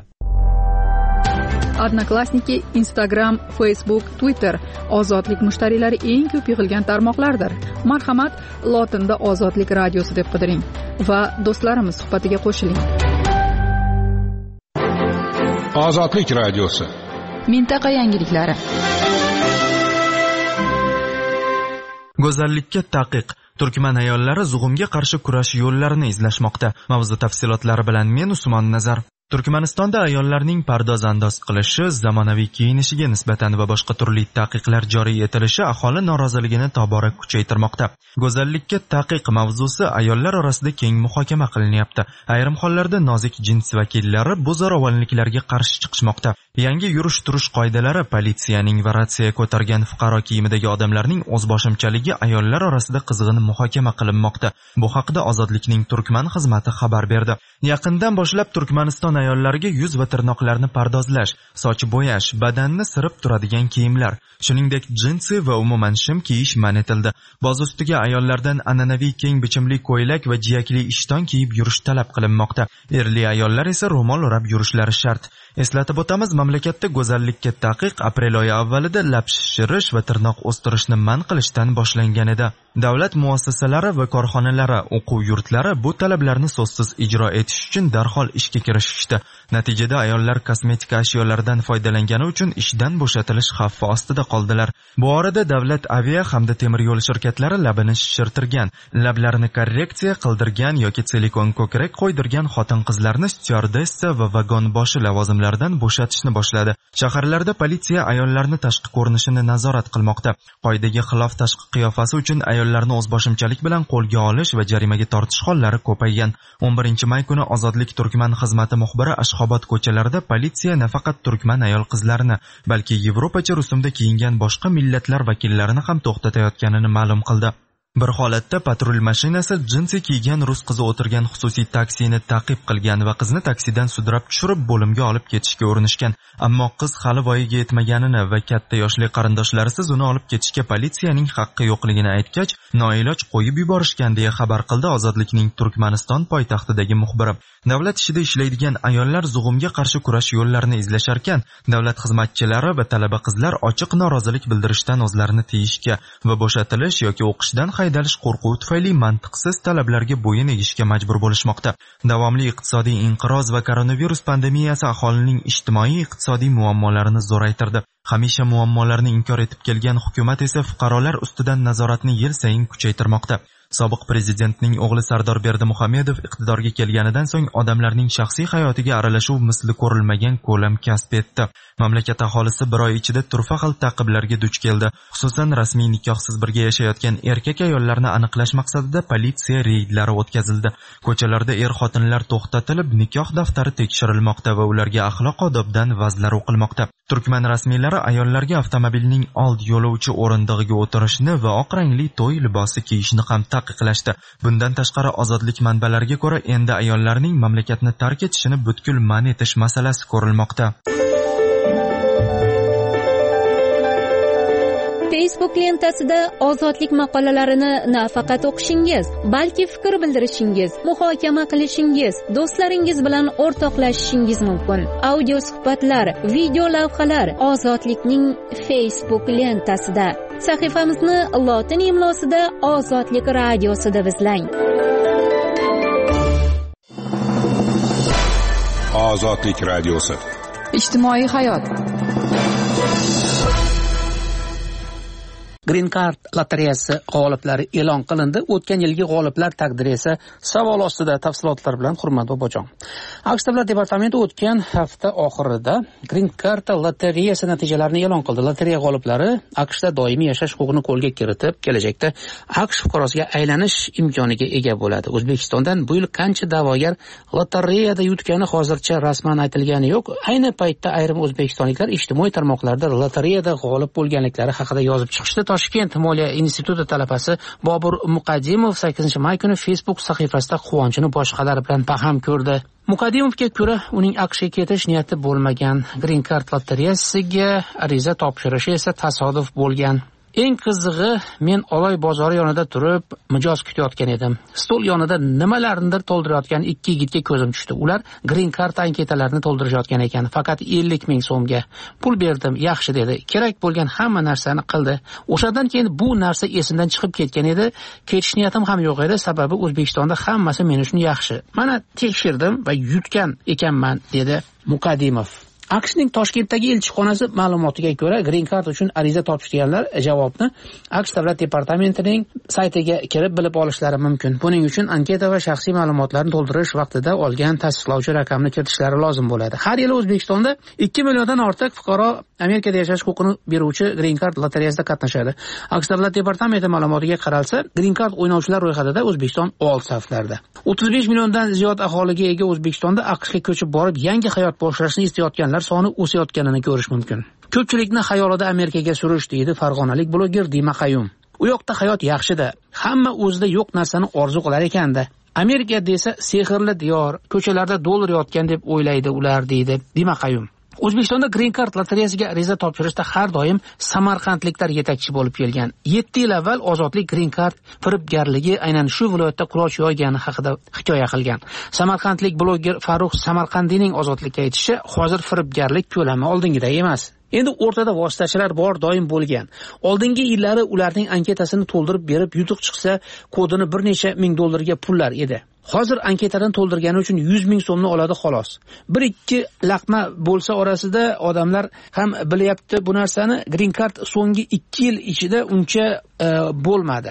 S2: Odnoklassniki, Instagram, Facebook, Twitter ozodlik mushtariylari eng ko'p yig'ilgan tarmoqlardir. Marhamat, lotinda Ozodlik radiosi deb qidiring va do'stlarimiz suhbatiga qo'shiling.
S4: Ozodlik radiosi.
S2: Mintaqa yangiliklari.
S1: Go'zallikka taqiq. Turkman ayollari zug'umga qarshi kurash yo'llarini izlashmoqda. Mavzu tafsilotlari bilan men Usmon Nazar. Turkmanistonda ayollarning pardoz-andoz qilishi, zamonaviy kiyinishiga nisbatan va boshqa turli taqiqlar joriy etilishi aholi noroziligini tobora kuchaytirmoqda. Go'zallikka taqiq mavzusi ayollar orasida keng muhokama qilinyapti. Ayrim hollarda nozik jins vakillari bu zo'ravonliklarga qarshi chiqishmoqda. Yangi yurish-turish qoidalari, politsiyaning va ratsiya ko'targan fuqaro kiyimidagi odamlarning o'zboshimchaligi ayollar orasida qizg'in muhokama qilinmoqda. Bu haqida Ozodlikning Turkman xizmati xabar berdi. Yaqindan boshlab Turkmaniston ayollarga yuz va tirnoqlarni pardozlash, soch bo'yash, badanni sirib turadigan kiyimlar, shuningdek jinsi va umuman shim kiyish man etildi. Boz ustiga ayollardan an'anaviy keng bichimli ko'ylak va jiyakli ishton kiyib yurish talab qilinmoqda. Erli ayollar esa ro'mol o'rab yurishlari shart. Eslatib o'tamiz, mamlakatda go'zallikka taqiq aprel oyi avvalida lab shishirish va tirnoq o'stirishni man qilishdan boshlangan edi. Davlat muassasalari va korxonalari, o'quv yurtlari bu talablarni so'zsiz ijro etish uchun darhol ishga kirishishdi. Natijada ayollar kosmetika ashyolaridan foydalangani uchun ishdan bo'shatilish xavfi ostida qoldilar. Bu orada davlat avia hamda temir yo'l shirkatlari labini shishirtirgan, lablarini korreksiya qildirgan yoki silikon ko'krak qo'ydirgan xotin-qizlarni styuardessa va vagon boshi lavozimlaridan bo'shatishni boshladi. Shaharlarda politsiya ayollarni tashqi ko'rinishini nazorat qilmoqda. Qoidaga xilof tashqi qiyofasi uchun ayollarni o'zboshimchalik bilan qo'lga olish va jarimaga tortish hollari ko'paygan. 11-may kuni Ozodlik Turkman xizmati muxbiri Ashxobod ko'chalarida politsiya nafaqat turkman ayol qizlarini, balki yevropacha rusumda kiyingan boshqa millatlar vakillarini ham to'xtatayotganini ma'lum qildi. Bir holatda patrul mashinasi jinsi kiygan rus qizi o'tirgan xususiy taksini ta'qib qilgan va qizni taksidan sudrab tushirib bo'limga olib ketishga urinishgan. Ammo qiz hali voyaga yetmaganini va katta yoshli qarindoshlarisiz uni olib ketishga politsiyaning haqqi yo'qligini aytgach, noiloj qo'yib yuborishgan deya xabar qildi Ozodlikning Turkmaniston poytaxtidagi muxbiri. Davlat ishida ishlaydigan ayollar zug'umga qarshi kurash yo'llarini izlasharkan, davlat xizmatchilari va talaba qizlar ochiq norozilik bildirishdan o'zlarini tiyishga va bo'shatilish yoki o'qishdan haydalish qo'rquv tufayli mantiqsiz talablarga bo'yin egishga majbur bo'lishmoqda. Davomli iqtisodiy inqiroz va koronavirus pandemiyasi aholining ijtimoiy iqtisodiy muammolarini zo'raytirdi. Hamisha muammolarni inkor etib kelgan hukumat esa fuqarolar ustidan nazoratni yil sayin kuchaytirmoqda. Sobiq prezidentning o'g'li Sardor Berdimuhamedov iqtidorga kelganidan so'ng odamlarning shaxsiy hayotiga aralashuv misli ko'rilmagan ko'lam kasb etdi. Mamlakat aholisi bir oy ichida turfa xil ta'qiblarga duch keldi. Xususan, rasmiy nikohsiz birga yashayotgan erkak ayollarni aniqlash maqsadida politsiya reydlari o'tkazildi. Ko'chalarda er-xotinlar to'xtatilib, nikoh daftari tekshirilmoqda va ularga axloq-odobdan vazlar o'qilmoqda. Turkman rasmiylari ayollarga avtomobilning old yo'lovchi o'rindig'iga o'tirishni va oq rangli to'y libosi kiyishni ham taqiqlashdi. Bundan tashqari ozodlik manbalariga ko'ra endi ayollarning mamlakatni tark etishini butkul man etish masalasi ko'rilmoqda.
S13: Facebook lentasida ozodlik maqolalarini nafaqat o'qishingiz, balki fikr bildirishingiz, muhokama qilishingiz, do'stlaringiz bilan o'rtoqlashishingiz mumkin. Audio suhbatlar, video lavhalar Ozodlikning Facebook lentasida. Sahifamizni lotin imlosida Ozodlik radiosida izlang.
S4: Ozodlik radiosi.
S2: Ijtimoiy hayot.
S16: Green Card lotereyasi g'oliblari e'lon qilindi. O'tgan yilgi g'oliblar taqdiri esa savol ostida. Tafsilotlar bilan Hurmat Bobojon. AQSh davlat departamenti o'tgan hafta oxirida Green Card lotereyasi natijalarini e'lon qildi. Lotereya g'oliblari AQShda doimiy yashash huquqini qo'lga kiritib, kelajakda AQSh fuqarosiga aylanish imkoniga ega bo'ladi. O'zbekistondan bu yil qancha da'vogar lotereyada yutgani hozircha rasman aytilgani yo'q. Ayni paytda ayrim o'zbekistonliklar ijtimoiy tarmoqlarda lotereyada g'olib bo'lganliklari haqida yozib chiqishdi. Toshkent Moliya instituti talabasi Bobur Muqaddimov 8-may kuni Facebook sahifasida quvonchini boshqalar bilan baham ko'rdi. Muqaddimovga ko'ra, uning AQShga ketish niyati bo'lmagan. Green Card lotereyasiga ariza topshirishi esa tasodif bo'lgan. Eng qizig'i, men Oloy bozori yonida turib mijoz kutayotgan edim. Stol yonida nimalarnidir to'ldirayotgan ikki yigitga ko'zim tushdi. Ular Green Card anketalarini to'ldirishayotgan ekan. Faqat 50 ming so'mga pul berdim, yaxshi dedi. Kerak bo'lgan hamma narsani qildi. O'shadan keyin bu narsa esimdan chiqib ketgan edi. Ketish niyatim ham yo'q edi, sababi O'zbekistonda hammasi men uchun yaxshi. Mana tekshirdim va yutgan ekanman, dedi Muqaddimov. AQShning Toshkentdagi elchixonasi ma'lumotiga ko'ra, Green Card uchun ariza topshirganlar javobni AQSh davlat departamentining saytiga kirib bilib olishlari mumkin. Buning uchun anketa va shaxsiy ma'lumotlarni to'ldirish vaqtida olgan tasdiqlovchi raqamni kiritishlari lozim bo'ladi. Har yili O'zbekistonda 2 milliondan ortiq fuqaro Amerikada yashash huquqini beruvchi Green Card lotereyasida qatnashadi. AQSh davlat departamenti ma'lumotiga qaralsa, Green Card o'ynovchilar ro'yxatida O'zbekiston old saflarda. 35 milliondan ziyod aholiga ega O'zbekistonda AQShga ko'chib borib yangi hayot boshlashni istayotgan soni o'sayotganini ko'rish mumkin. Ko'pchilikni xayolida Amerikaga surish, deydi farg'onalik bloger Dima Qayum. U yoqda hayot yaxshi-da. Hamma o'zida yo'q narsani orzu qilar ekan-da. Amerika desa sehrli diyor, ko'chalarda dollar yotgan deb o'ylaydi ular, deydi Dima Qayum. O'zbekistonda Green Card lotereyasiga ariza topshirishda har doim samarqandliklar yetakchi bo'lib kelgan. 7 yil avval Ozodlik Green Card firibgarligi aynan shu viloyatda quloch yoygani haqida hikoya qilgan. Samarqandlik bloger Farruh Samarqandiyning Ozodlikka aytishi, hozir firibgarlik ko'lami oldingidek emas. Endi o'rtada vositachilar bor doim bo'lgan. Oldingi yillari ularning anketasini to'ldirib berib, yutuq chiqsa, kodini bir necha ming dollarga pullar edi. Hozir anketadan to'ldirgani uchun 100 ming so'mni oladi xolos. 1-2 laqma bo'lsa orasida odamlar ham bilyapti bu narsani. Green Card so'nggi 2 yil ichida uncha bo'lmadi.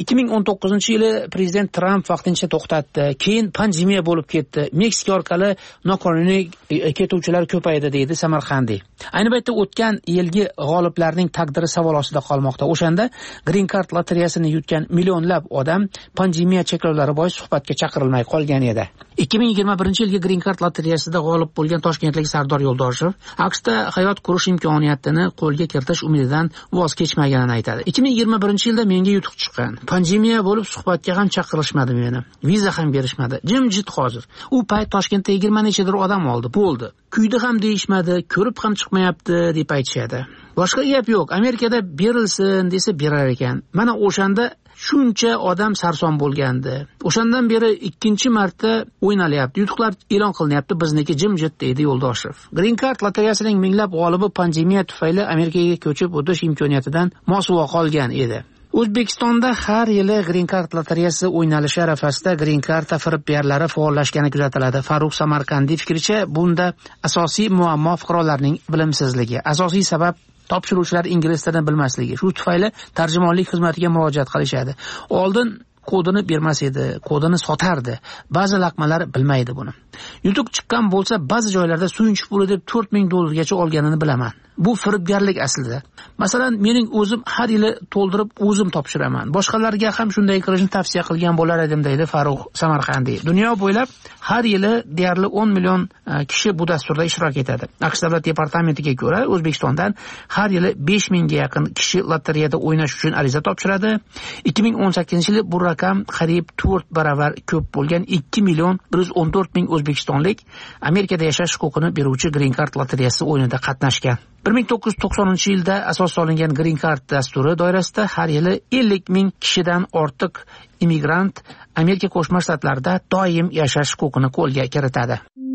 S16: 2019-yili prezident Trump vaqtincha to'xtatdi. Keyin pandemiya bo'lib ketdi. Meksika orqali noqonuniy ketuvchilar ko'paydi deydi Samarqandiy. Ayni paytda o'tgan yilgi g'oliblarning taqdiri savol ostida qolmoqda. O'shanda Green Card lotereyasini yutgan millionlab odam pandemiya cheklovlari bois suhbatga chaqirilmay qolgan edi. 2021-yilgi Green Card lotereyasida g'olib bo'lgan toshkentlik Sardor Yo'ldoshev AQShda hayot qurish imkoniyatini qo'lga kiritish umididan voz kechmaganini aytadi. 2021-yilda menga yutuq chiqqan. Pandemiya bo'lib suhbatga ham chaqirishmadi meni. Viza ham berishmadi. Jimjit hozir. U payt Toshkentda 20 nechadir odam oldi. Bo'ldi. Kuydi ham deyishmadi, ko'rib ham chiqmayapti deb aytishadi. Boshqa gap yo'q. Amerikada berilsin desa berar ekan. Mana o'shanda shuncha odam sarson bo'lgandi. O'shandan beri 2-marta o'ynalyapti. Yutuqlar e'lon qilinyapti, bizniki jimjit deydi Yo'ldoshev. Green Card lotereyasining minglab g'olibi pandemiya tufayli Amerikaga ko'chib o'tish imkoniyatidan mosuvo qolgan edi. O'zbekistonda har yili Green Card lotereyasi o'ynalishi arafasida Green Card firibgarlari faollashgani kuzatiladi. Farruh Samarqandiy fikricha, bunda asosiy muammo fuqarolarning bilimsizligi. Asosiy sabab topshiruvchilar ingliz tilini bilmasligi. Shu tufayli tarjimonlik xizmatiga murojaat qilishadi. Oldin kodini bermas edi, kodini sotardi. Ba'zi laqmalar bilmaydi buni. Yutuq chiqqan bo'lsa, ba'zi joylarda suyunchi puli deb 4000 dollargacha olganini bilaman. Bu firibgarlik aslida. Masalan, mening o'zim har yili to'ldirib o'zim topshiraman. Boshqalarga ham shunday qilishni tavsiya qilgan bo'lar edim deydi Farruh Samarqandiy. Dunyo bo'ylab har yili deyarli 10 million kishi bu dasturda ishtirok etadi. AQSh davlat departamentiga ko'ra, O'zbekistondan har yili 5000 ga yaqin kishi lotereyada o'ynash uchun ariza topshiradi. 2018-yili bu raqam qariyb 4 baravar ko'p bo'lgan 2 million 114 ming o'zbekistonlik Amerikada yashash huquqini beruvchi Green Card lotereyasi o'yinida qatnashgan. 1990-yilda asos solingan Green Card dasturi doirasida har yili 50 ming kishidan ortiq immigrant Amerika Qo'shma Shtatlarida doim yashash huquqini qo'lga kiritadi.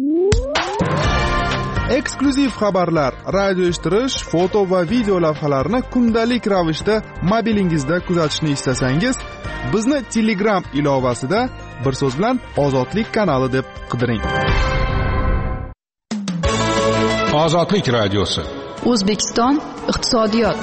S14: Eksklyuziv xabarlar, radio eshittirish, foto va video lavhalarni kundalik ravishda mobilingizda kuzatishni istasangiz, bizni Telegram ilovasida bir so'z bilan Ozodlik kanali deb qidiring.
S4: Ozodlik radiosi.
S2: O'zbekiston iqtisodiyot.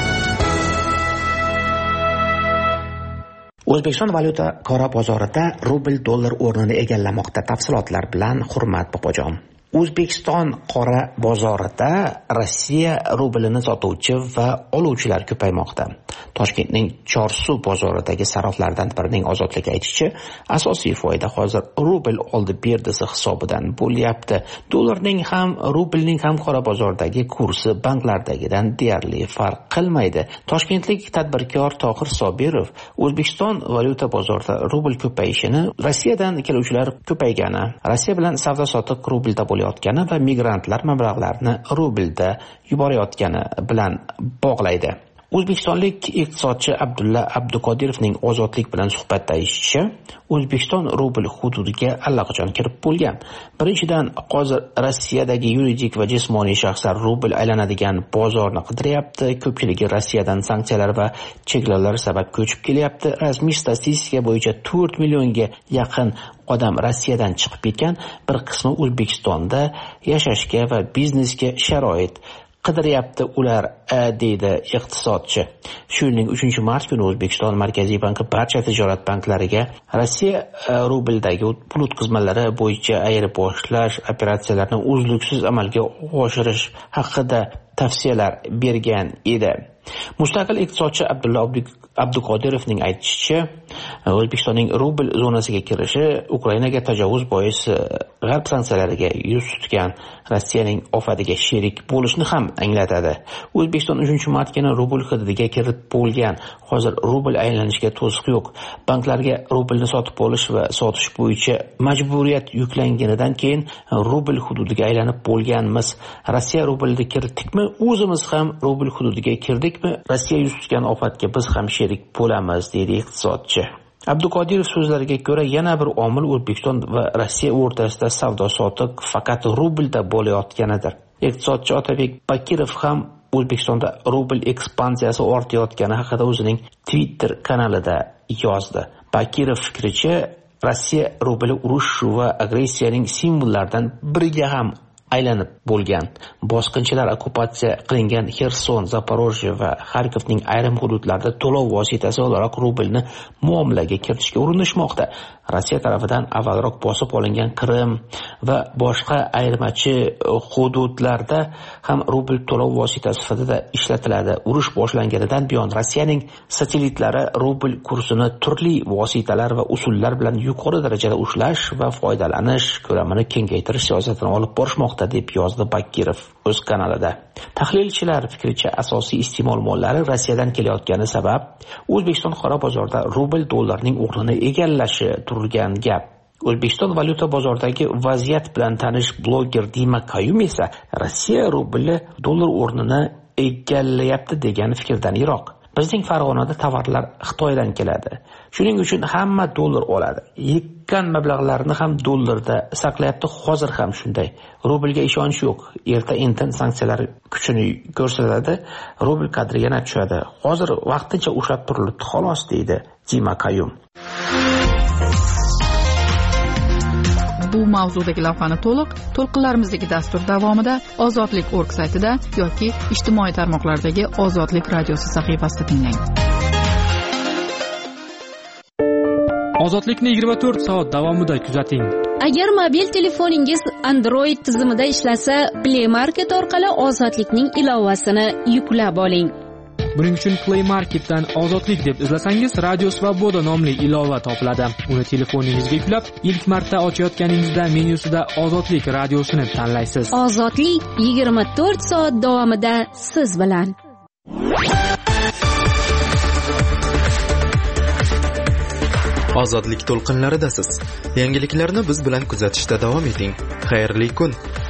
S18: O'zbekiston valyuta qora bozorida rubl dollar o'rnini egallamoqda. Tafsilotlar bilan Hurmat Bobojon. O'zbekiston qora bozorida Rossiya rublini sotuvchi va oluvchilar ko'paymoqda. Toshkentning Chorsu bozoridagi saroflardan birining Ozodlik aytishicha, asosiy foyda hozir rubl oldi berdisi hisobidan bo'lyapti. Dollarning ham, rublning ham qora bozordagi kursi banklardagidan deyarli farq qilmaydi. Toshkentlik tadbirkor Tohir Sobirov O'zbekiston valyuta bozorida rubl ko'payishini Rossiyadan keluvchilar ko'paygani, Rossiya bilan savdo-sotiq rublda bo'layotgani va migrantlar mablag'larini rublda yuborayotgani bilan bog'laydi. O'zbekistonlik iqtisodchi Abdulla Abdukodirovning Ozodlik bilan suhbatda aytishicha, O'zbekiston rubl hududiga allaqachon kirib bo'lgan. Birinchidan, hozir Rossiyadagi yuridik va jismoniy shaxslar rubl aylanadigan bozorni qidiryapti. Ko'pchiligi Rossiyadan sanksiyalar va cheklovlar sabab ko'chib kelyapti. Rasmiy statistika bo'yicha 4 millionga yaqin odam Rossiyadan chiqib ketgan, bir qismi O'zbekistonda yashashga va biznesga sharoit qidiryapti ular, deydi iqtisodchi. Shu yilning 3-mart kuni O'zbekiston Markaziy banki barcha tijorat banklariga Rossiya rubldagi pul o'tkazmalari bo'yicha ayirboshlash operatsiyalarini uzluksiz amalga oshirish haqida tavsiyalar bergan edi. Mustaqil iqtisodchi Abdulla Abdukodirovning aytishicha, O'zbekistonning rubl zonasiga kirishi Ukrainaga tajovuz bois g'arb sanksiyalariga yuz tutgan Rossiyaning ofatiga sherik bo'lishni ham anglatadi. O'zbekiston 3-mart kuni rubl hidiga kirib bo'lgan. Hozir rubl aylanishiga to'siq yo'q. Banklarga rublni sotib olish va sotish bo'yicha majburiyat yuklanganidan keyin rubl hududiga aylanib bo'lganmiz. Rossiya rublni kiritdikmi, o'zimiz ham rubl hududiga kirdikmi, Rossiya yuz tutgan ofatga biz ham sherik bo'lamiz, deydi iqtisodchi. Abduqodirov so'zlariga ko'ra, yana bir omil O'zbekiston va Rossiya o'rtasida savdo-sotiq faqat rublda bo'layotganidir. Iqtisodchi Otabek Bakirov ham O'zbekistonda rubl ekspansiyasi ortayotgani haqida o'zining Twitter kanalida yozdi. Bakirov fikricha, Rossiya rubli urush va agressiyaning simvollaridan biriga ham aylanib bo'lgan. Bosqinchilar okkupatsiya qilingan Xerson, Zaporojye va Xarkovning ayrim hududlarida to'lov vositasi o'laroq rublni muomalaga kiritishga urinishmoqda. Rossiya tarafidan avvalroq bosib olingan Qrim va boshqa ayirmachi hududlarda ham rubl to'lov vositasi sifatida ishlatiladi. Urush boshlanganidan buyon Rossiyaning satelitlari rubl kursini turli vositalar va usullar bilan yuqori darajada ushlash va foydalanish ko'lamini kengaytirish siyosatini olib borishmoqda, deb yozdi Bakirov o'z kanalida. Tahlilchilar fikricha, asosiy iste'mol mollari Rossiyadan kelayotgani sabab O'zbekiston qora bozorda rubl dollarning o'rnini egallashi turgan gap. O'zbekiston valyuta bozoridagi vaziyat bilan tanish bloger Dima Kayum esa Rossiya rubli dollar o'rnini egallayapti degan fikrdan yiroq. Bizning Farg'onada tovarlar Xitoydan keladi. Shuning uchun hamma dollar oladi. Yekkan mablag'larni ham dollarda saqlayapti. Hozir ham shunday. Rublga ishonch yo'q. Erta-indin sanksiyalar kuchini ko'rsatadi, rubl qadri yana tushadi. Hozir vaqtincha ushlab turilibdi xolos, deydi Dima Kayum.
S2: Bu mavzudagi lavhani to'lqinlarimizdagi dastur davomida ozodlik.org saytida yoki ijtimoiy tarmoqlardagi Ozodlik radiosi sahifasida tinglang.
S3: Ozodlikni 24 soat davomida kuzating.
S13: Agar mobil telefoningiz Android tizimida ishlasa, Play Market orqali Ozodlikning ilovasini yuklab oling.
S3: Buning uchun Play Marketdan Ozodlik deb izlasangiz, Radio Svoboda nomli ilova topiladi. Uni telefoningizga yuklab, ilk marta ochayotganingizda menyusida Ozodlik radiosini tanlaysiz.
S13: Ozodlik 24 soat davomida siz bilan.
S1: Ozodlik to'lqinlaridasiz. Yangiliklarni biz bilan kuzatishda davom eting. Xayrli kun.